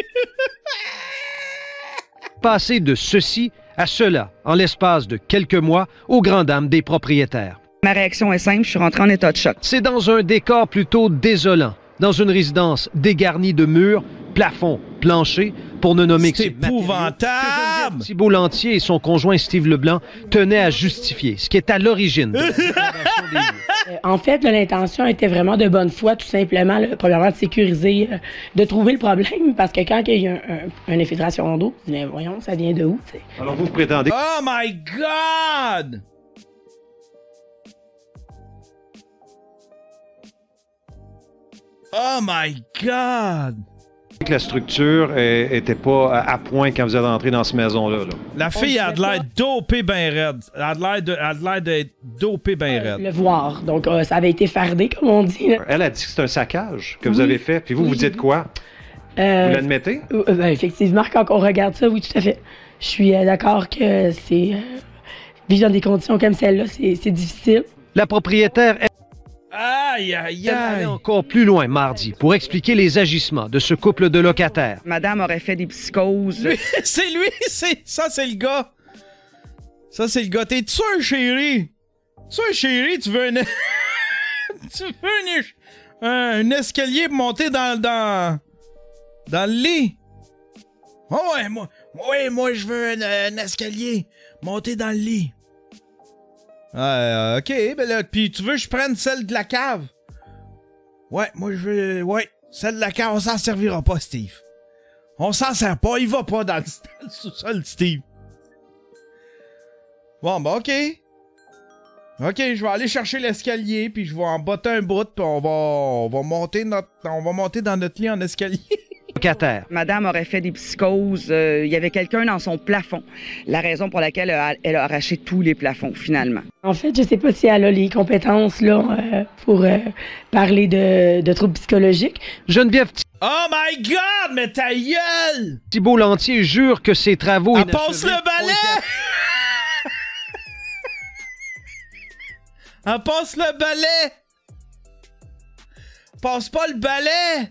passée de ceci à cela en l'espace de quelques mois aux grandes dames des propriétaires. Ma réaction est simple, je suis rentrée en état de choc. C'est dans un décor plutôt désolant, dans une résidence dégarnie de murs, plafonds, planchers, pour ne nommer que C'est ces matériaux épouvantable. que Geneviève Thibault-Lantier et son conjoint Steve Leblanc tenaient à justifier, ce qui est à l'origine de la dégradation des lieux. Euh, En fait, là, l'intention était vraiment de bonne foi, tout simplement, là, premièrement, de sécuriser, euh, de trouver le problème, parce que quand il y a un, un- une infiltration d'eau, tu dis, mais voyons, ça vient de où, tu sais? Alors, vous prétendez... Oh my God! Oh my God! Que la structure n'était pas à point quand vous êtes entré dans cette maison-là. Là. La fille a de l'air dopée bien raide. Elle a de l'air de- elle a de l'air d'être dopée bien raide. Le voir. Donc, euh, ça avait été fardé, comme on dit. là. Elle a dit que c'est un saccage que vous Oui. avez fait. Puis vous, Oui, vous j'ai dites quoi? Euh, Vous l'admettez? euh, ben, effectivement, quand on regarde ça, oui, tout à fait. Je suis euh, d'accord que c'est... Euh, vivre dans des conditions comme celle-là, c'est c'est difficile. La propriétaire est Aïe, aïe, allée aïe. encore plus loin mardi pour expliquer les agissements de ce couple de locataires. Madame aurait fait des psychoses. Lui, c'est lui, c'est ça, c'est le gars. Ça, c'est le gars. T'es sûr, chérie? Tu sûr, chérie, tu veux un... tu veux un... un, un escalier pour monter dans, dans... dans le lit? Oh ouais, moi... Ouais, moi, je veux un, un escalier. Monter dans le lit. Euh, ok, ben là, pis tu veux que je prenne celle de la cave? Ouais, moi, je veux... Ouais, celle de la cave, on s'en servira pas, Steve. On s'en sert pas, il va pas dans le, dans le sous-sol, Steve. Bon, ben, ok. Ok, je vais aller chercher l'escalier, puis je vais en botter un bout, puis on va, on va monter notre, on va monter dans notre lit en escalier. Locataires. Madame aurait fait des psychoses. euh, Il y avait quelqu'un dans son plafond. La raison pour laquelle elle, elle a arraché tous les plafonds, finalement. En fait, je sais pas si elle a les compétences là euh, pour euh, parler de, de troubles psychologiques. Geneviève Oh my God, mais ta gueule! Thibault Lantier jure que ses travaux... Elle passe le balai! Elle passe le balai! Passe pas le balai!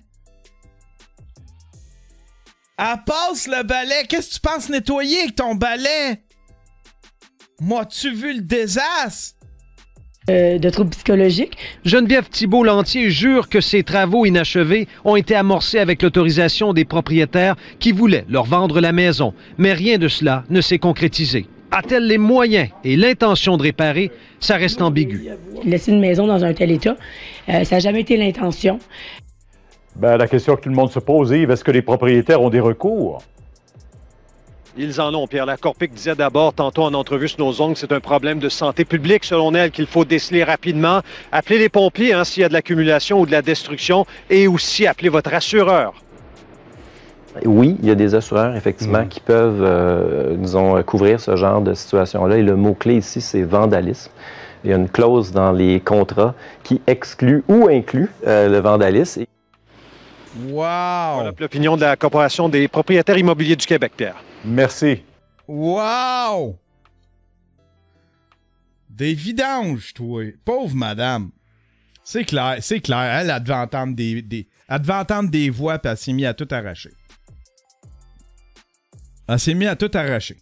Elle passe le balai! Qu'est-ce que tu penses nettoyer avec ton balai? M'as-tu vu le désastre? Euh, de troubles psychologiques. Geneviève Thibault Lantier jure que ces travaux inachevés ont été amorcés avec l'autorisation des propriétaires qui voulaient leur vendre la maison, mais rien de cela ne s'est concrétisé. A-t-elle les moyens et l'intention de réparer? Ça reste ambigu. Laisser une maison dans un tel état, euh, ça n'a jamais été l'intention. Ben, la question que tout le monde se pose, Yves, est-ce que les propriétaires ont des recours? Ils en ont. Pierre Lacorpic disait d'abord, tantôt en entrevue sur nos ongles, c'est un problème de santé publique, selon elle, qu'il faut déceler rapidement. Appelez les pompiers hein, s'il y a de l'accumulation ou de la destruction et aussi appelez votre assureur. Oui, il y a des assureurs, effectivement, mmh. qui peuvent, euh, disons, couvrir ce genre de situation-là. Et le mot-clé ici, c'est vandalisme. Il y a une clause dans les contrats qui exclut ou inclut euh, le vandalisme. Wow! Voilà l'opinion de la Corporation des propriétaires immobiliers du Québec, Pierre. Merci. Wow! Des vidanges, toi. Pauvre madame. C'est clair, c'est clair. Elle, elle devait entendre des, des, elle devait entendre des voix, puis elle s'est mise à tout arracher. Elle s'est mise à tout arracher.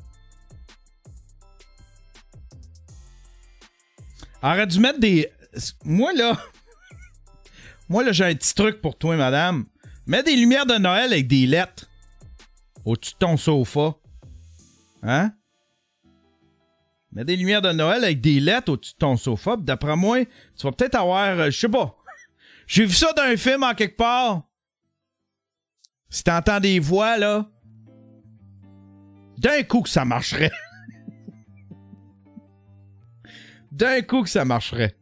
Elle aurait dû mettre des... Moi, là... Moi, là, j'ai un petit truc pour toi, madame. Mets des lumières de Noël avec des lettres au-dessus de ton sofa. Hein? Mets des lumières de Noël avec des lettres au-dessus de ton sofa. Pis d'après moi, tu vas peut-être avoir... Euh, je sais pas. J'ai vu ça dans un film en quelque part. Si t'entends des voix, là... D'un coup que ça marcherait. D'un coup que ça marcherait.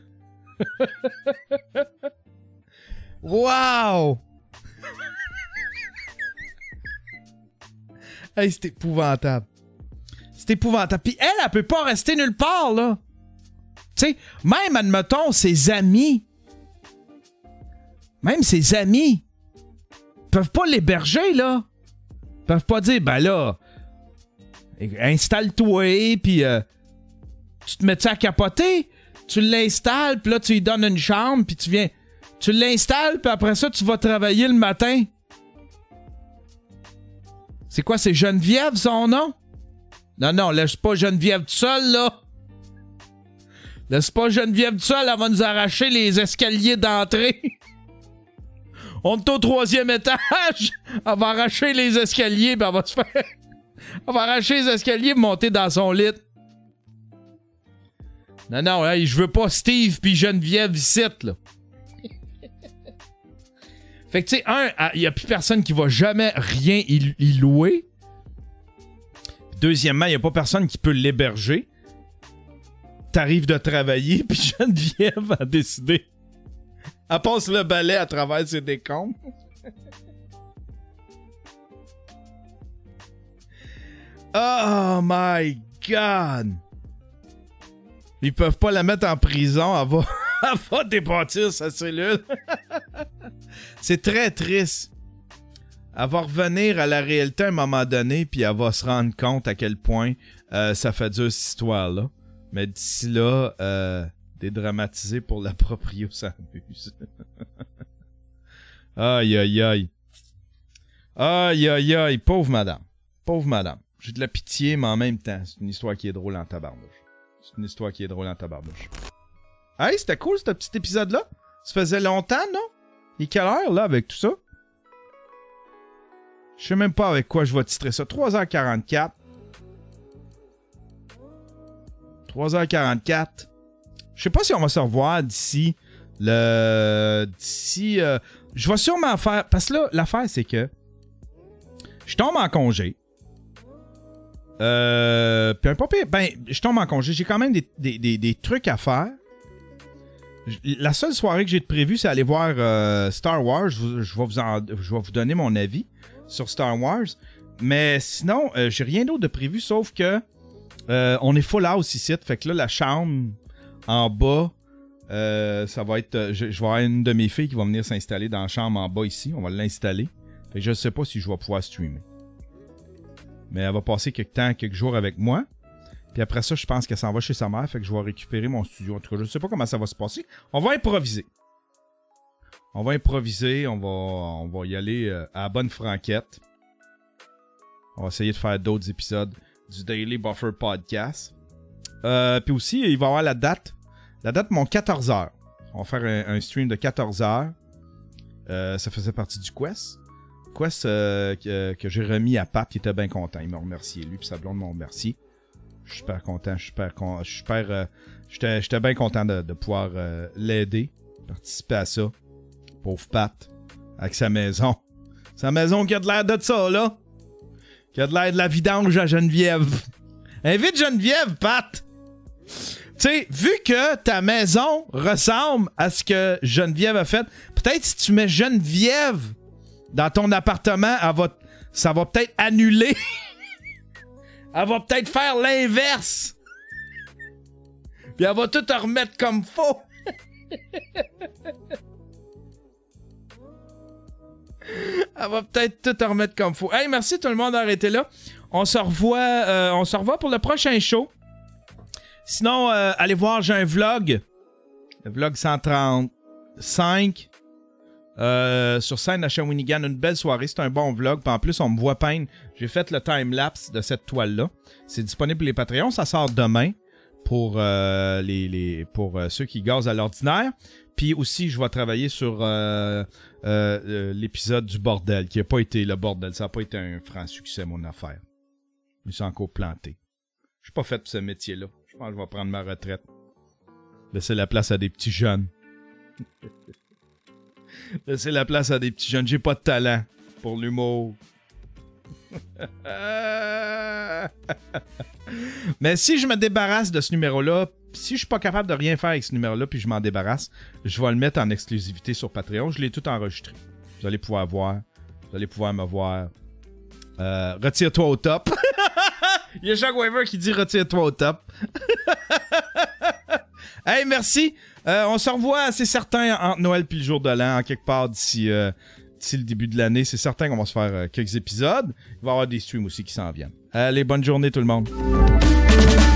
Wow! Hey, c'est épouvantable. C'est épouvantable. Puis elle, elle peut pas rester nulle part, là. Tu sais, même, admettons, ses amis. Même ses amis. Peuvent pas l'héberger, là. Peuvent pas dire, ben là, installe-toi, puis euh, tu te mets-tu à capoter? Tu l'installes, puis là, tu lui donnes une chambre, puis tu viens... Tu l'installes, puis après ça, tu vas travailler le matin. C'est quoi, c'est Geneviève, son nom? Non, non, laisse pas Geneviève toute seule, là. Laisse pas Geneviève toute seule, elle va nous arracher les escaliers d'entrée. On est au troisième étage. Elle va arracher les escaliers, puis elle va se faire... Elle va arracher les escaliers et monter dans son lit. Non, non, hey, je veux pas Steve puis Geneviève ici, là. Fait que, tu sais, un, il y a plus personne qui va jamais rien y, y louer. Deuxièmement, il y a pas personne qui peut l'héberger. T'arrives de travailler, puis Geneviève a décidé. Elle passe le balai à travers ses décombres. Oh my God! Ils peuvent pas la mettre en prison. Elle va, elle va débâtir sa cellule. C'est très triste. Elle va revenir à la réalité à un moment donné, puis elle va se rendre compte à quel point euh, ça fait dur cette histoire-là. Mais d'ici là, euh, dédramatisé pour la proprio s'amuse. Aïe, aïe, aïe. Aïe, aïe, aïe. Pauvre madame. Pauvre madame. J'ai de la pitié, mais en même temps, c'est une histoire qui est drôle en tabarnouche. C'est une histoire qui est drôle en tabarnouche. Hey, c'était cool, ce petit épisode-là. Ça faisait longtemps, non? Il est quelle heure, là, avec tout ça? Je sais même pas avec quoi je vais titrer ça. trois heures quarante-quatre. trois heures quarante-quatre. Je sais pas si on va se revoir d'ici le... D'ici... Euh... Je vais sûrement faire... Parce que là, l'affaire, c'est que... Je tombe en congé. Euh... Puis un peu... Ben, je tombe en congé. J'ai quand même des, des, des, des trucs à faire. La seule soirée que j'ai de prévu, c'est aller voir euh, Star Wars. Je, je, vais vous en, je vais vous donner mon avis sur Star Wars. Mais sinon, euh, j'ai rien d'autre de prévu, sauf que euh, on est full house ici. Fait que là, la chambre en bas, euh, ça va être... Je, je vais avoir une de mes filles qui va venir s'installer dans la chambre en bas ici. On va l'installer. Fait que je ne sais pas si je vais pouvoir streamer. Mais elle va passer quelques temps, quelques jours avec moi. Puis après ça, je pense qu'elle s'en va chez sa mère. Fait que je vais récupérer mon studio. En tout cas, je ne sais pas comment ça va se passer. On va improviser. On va improviser. On va, on va y aller euh, à la bonne franquette. On va essayer de faire d'autres épisodes du Daily Buffer Podcast. Euh, puis aussi, il va y avoir la date. La date, mon quatorze heures. On va faire un, un stream de quatorze heures. Euh, ça faisait partie du Quest. Quest euh, que, que j'ai remis à Pat. Il était bien content. Il m'a remercié. Lui puis sa blonde m'ont remercié. Je suis super content. Je suis super... Con... Je suis super euh, j'étais, j'étais bien content de, de pouvoir euh, l'aider. Participer à ça. Pauvre Pat. Avec sa maison. Sa maison qui a de l'air de ça, là. Qui a de l'air de la vidange à Geneviève. Invite Geneviève, Pat! Tu sais, vu que ta maison ressemble à ce que Geneviève a fait, peut-être si tu mets Geneviève dans ton appartement, elle va, ça va peut-être annuler. Elle va peut-être faire l'inverse. Puis elle va tout te remettre comme faux. Elle va peut-être tout te remettre comme faux. Hey, merci tout le monde d'avoir été là. On se revoit, euh, on se revoit pour le prochain show. Sinon, euh, allez voir, j'ai un vlog. Le vlog cent trente-cinq. Euh, sur scène à Shawinigan, une belle soirée. C'est un bon vlog. Puis en plus, on me voit peindre. J'ai fait le time-lapse de cette toile-là. C'est disponible pour les Patreons. Ça sort demain pour, euh, les, les, pour euh, ceux qui gazent à l'ordinaire. Puis aussi, je vais travailler sur euh, euh, euh, l'épisode du bordel, qui n'a pas été le bordel. Ça n'a pas été un franc succès, mon affaire. Je me suis encore planté. Je suis pas fait pour ce métier-là. Je pense que je vais prendre ma retraite. Laisser la place à des petits jeunes. Laisser la place à des petits jeunes. J'ai pas de talent pour l'humour. Mais si je me débarrasse de ce numéro-là, si je suis pas capable de rien faire avec ce numéro-là, puis je m'en débarrasse, je vais le mettre en exclusivité sur Patreon. Je l'ai tout enregistré. Vous allez pouvoir voir. Vous allez pouvoir me voir. Euh, retire-toi au top. Il y a Jacques Weaver qui dit retire-toi au top. Hey, merci. Euh, on se revoit, c'est certain, entre Noël puis le jour de l'an, en quelque part d'ici, euh, d'ici le début de l'année. C'est certain qu'on va se faire euh, quelques épisodes. Il va y avoir des streams aussi qui s'en viennent. Allez, bonne journée tout le monde.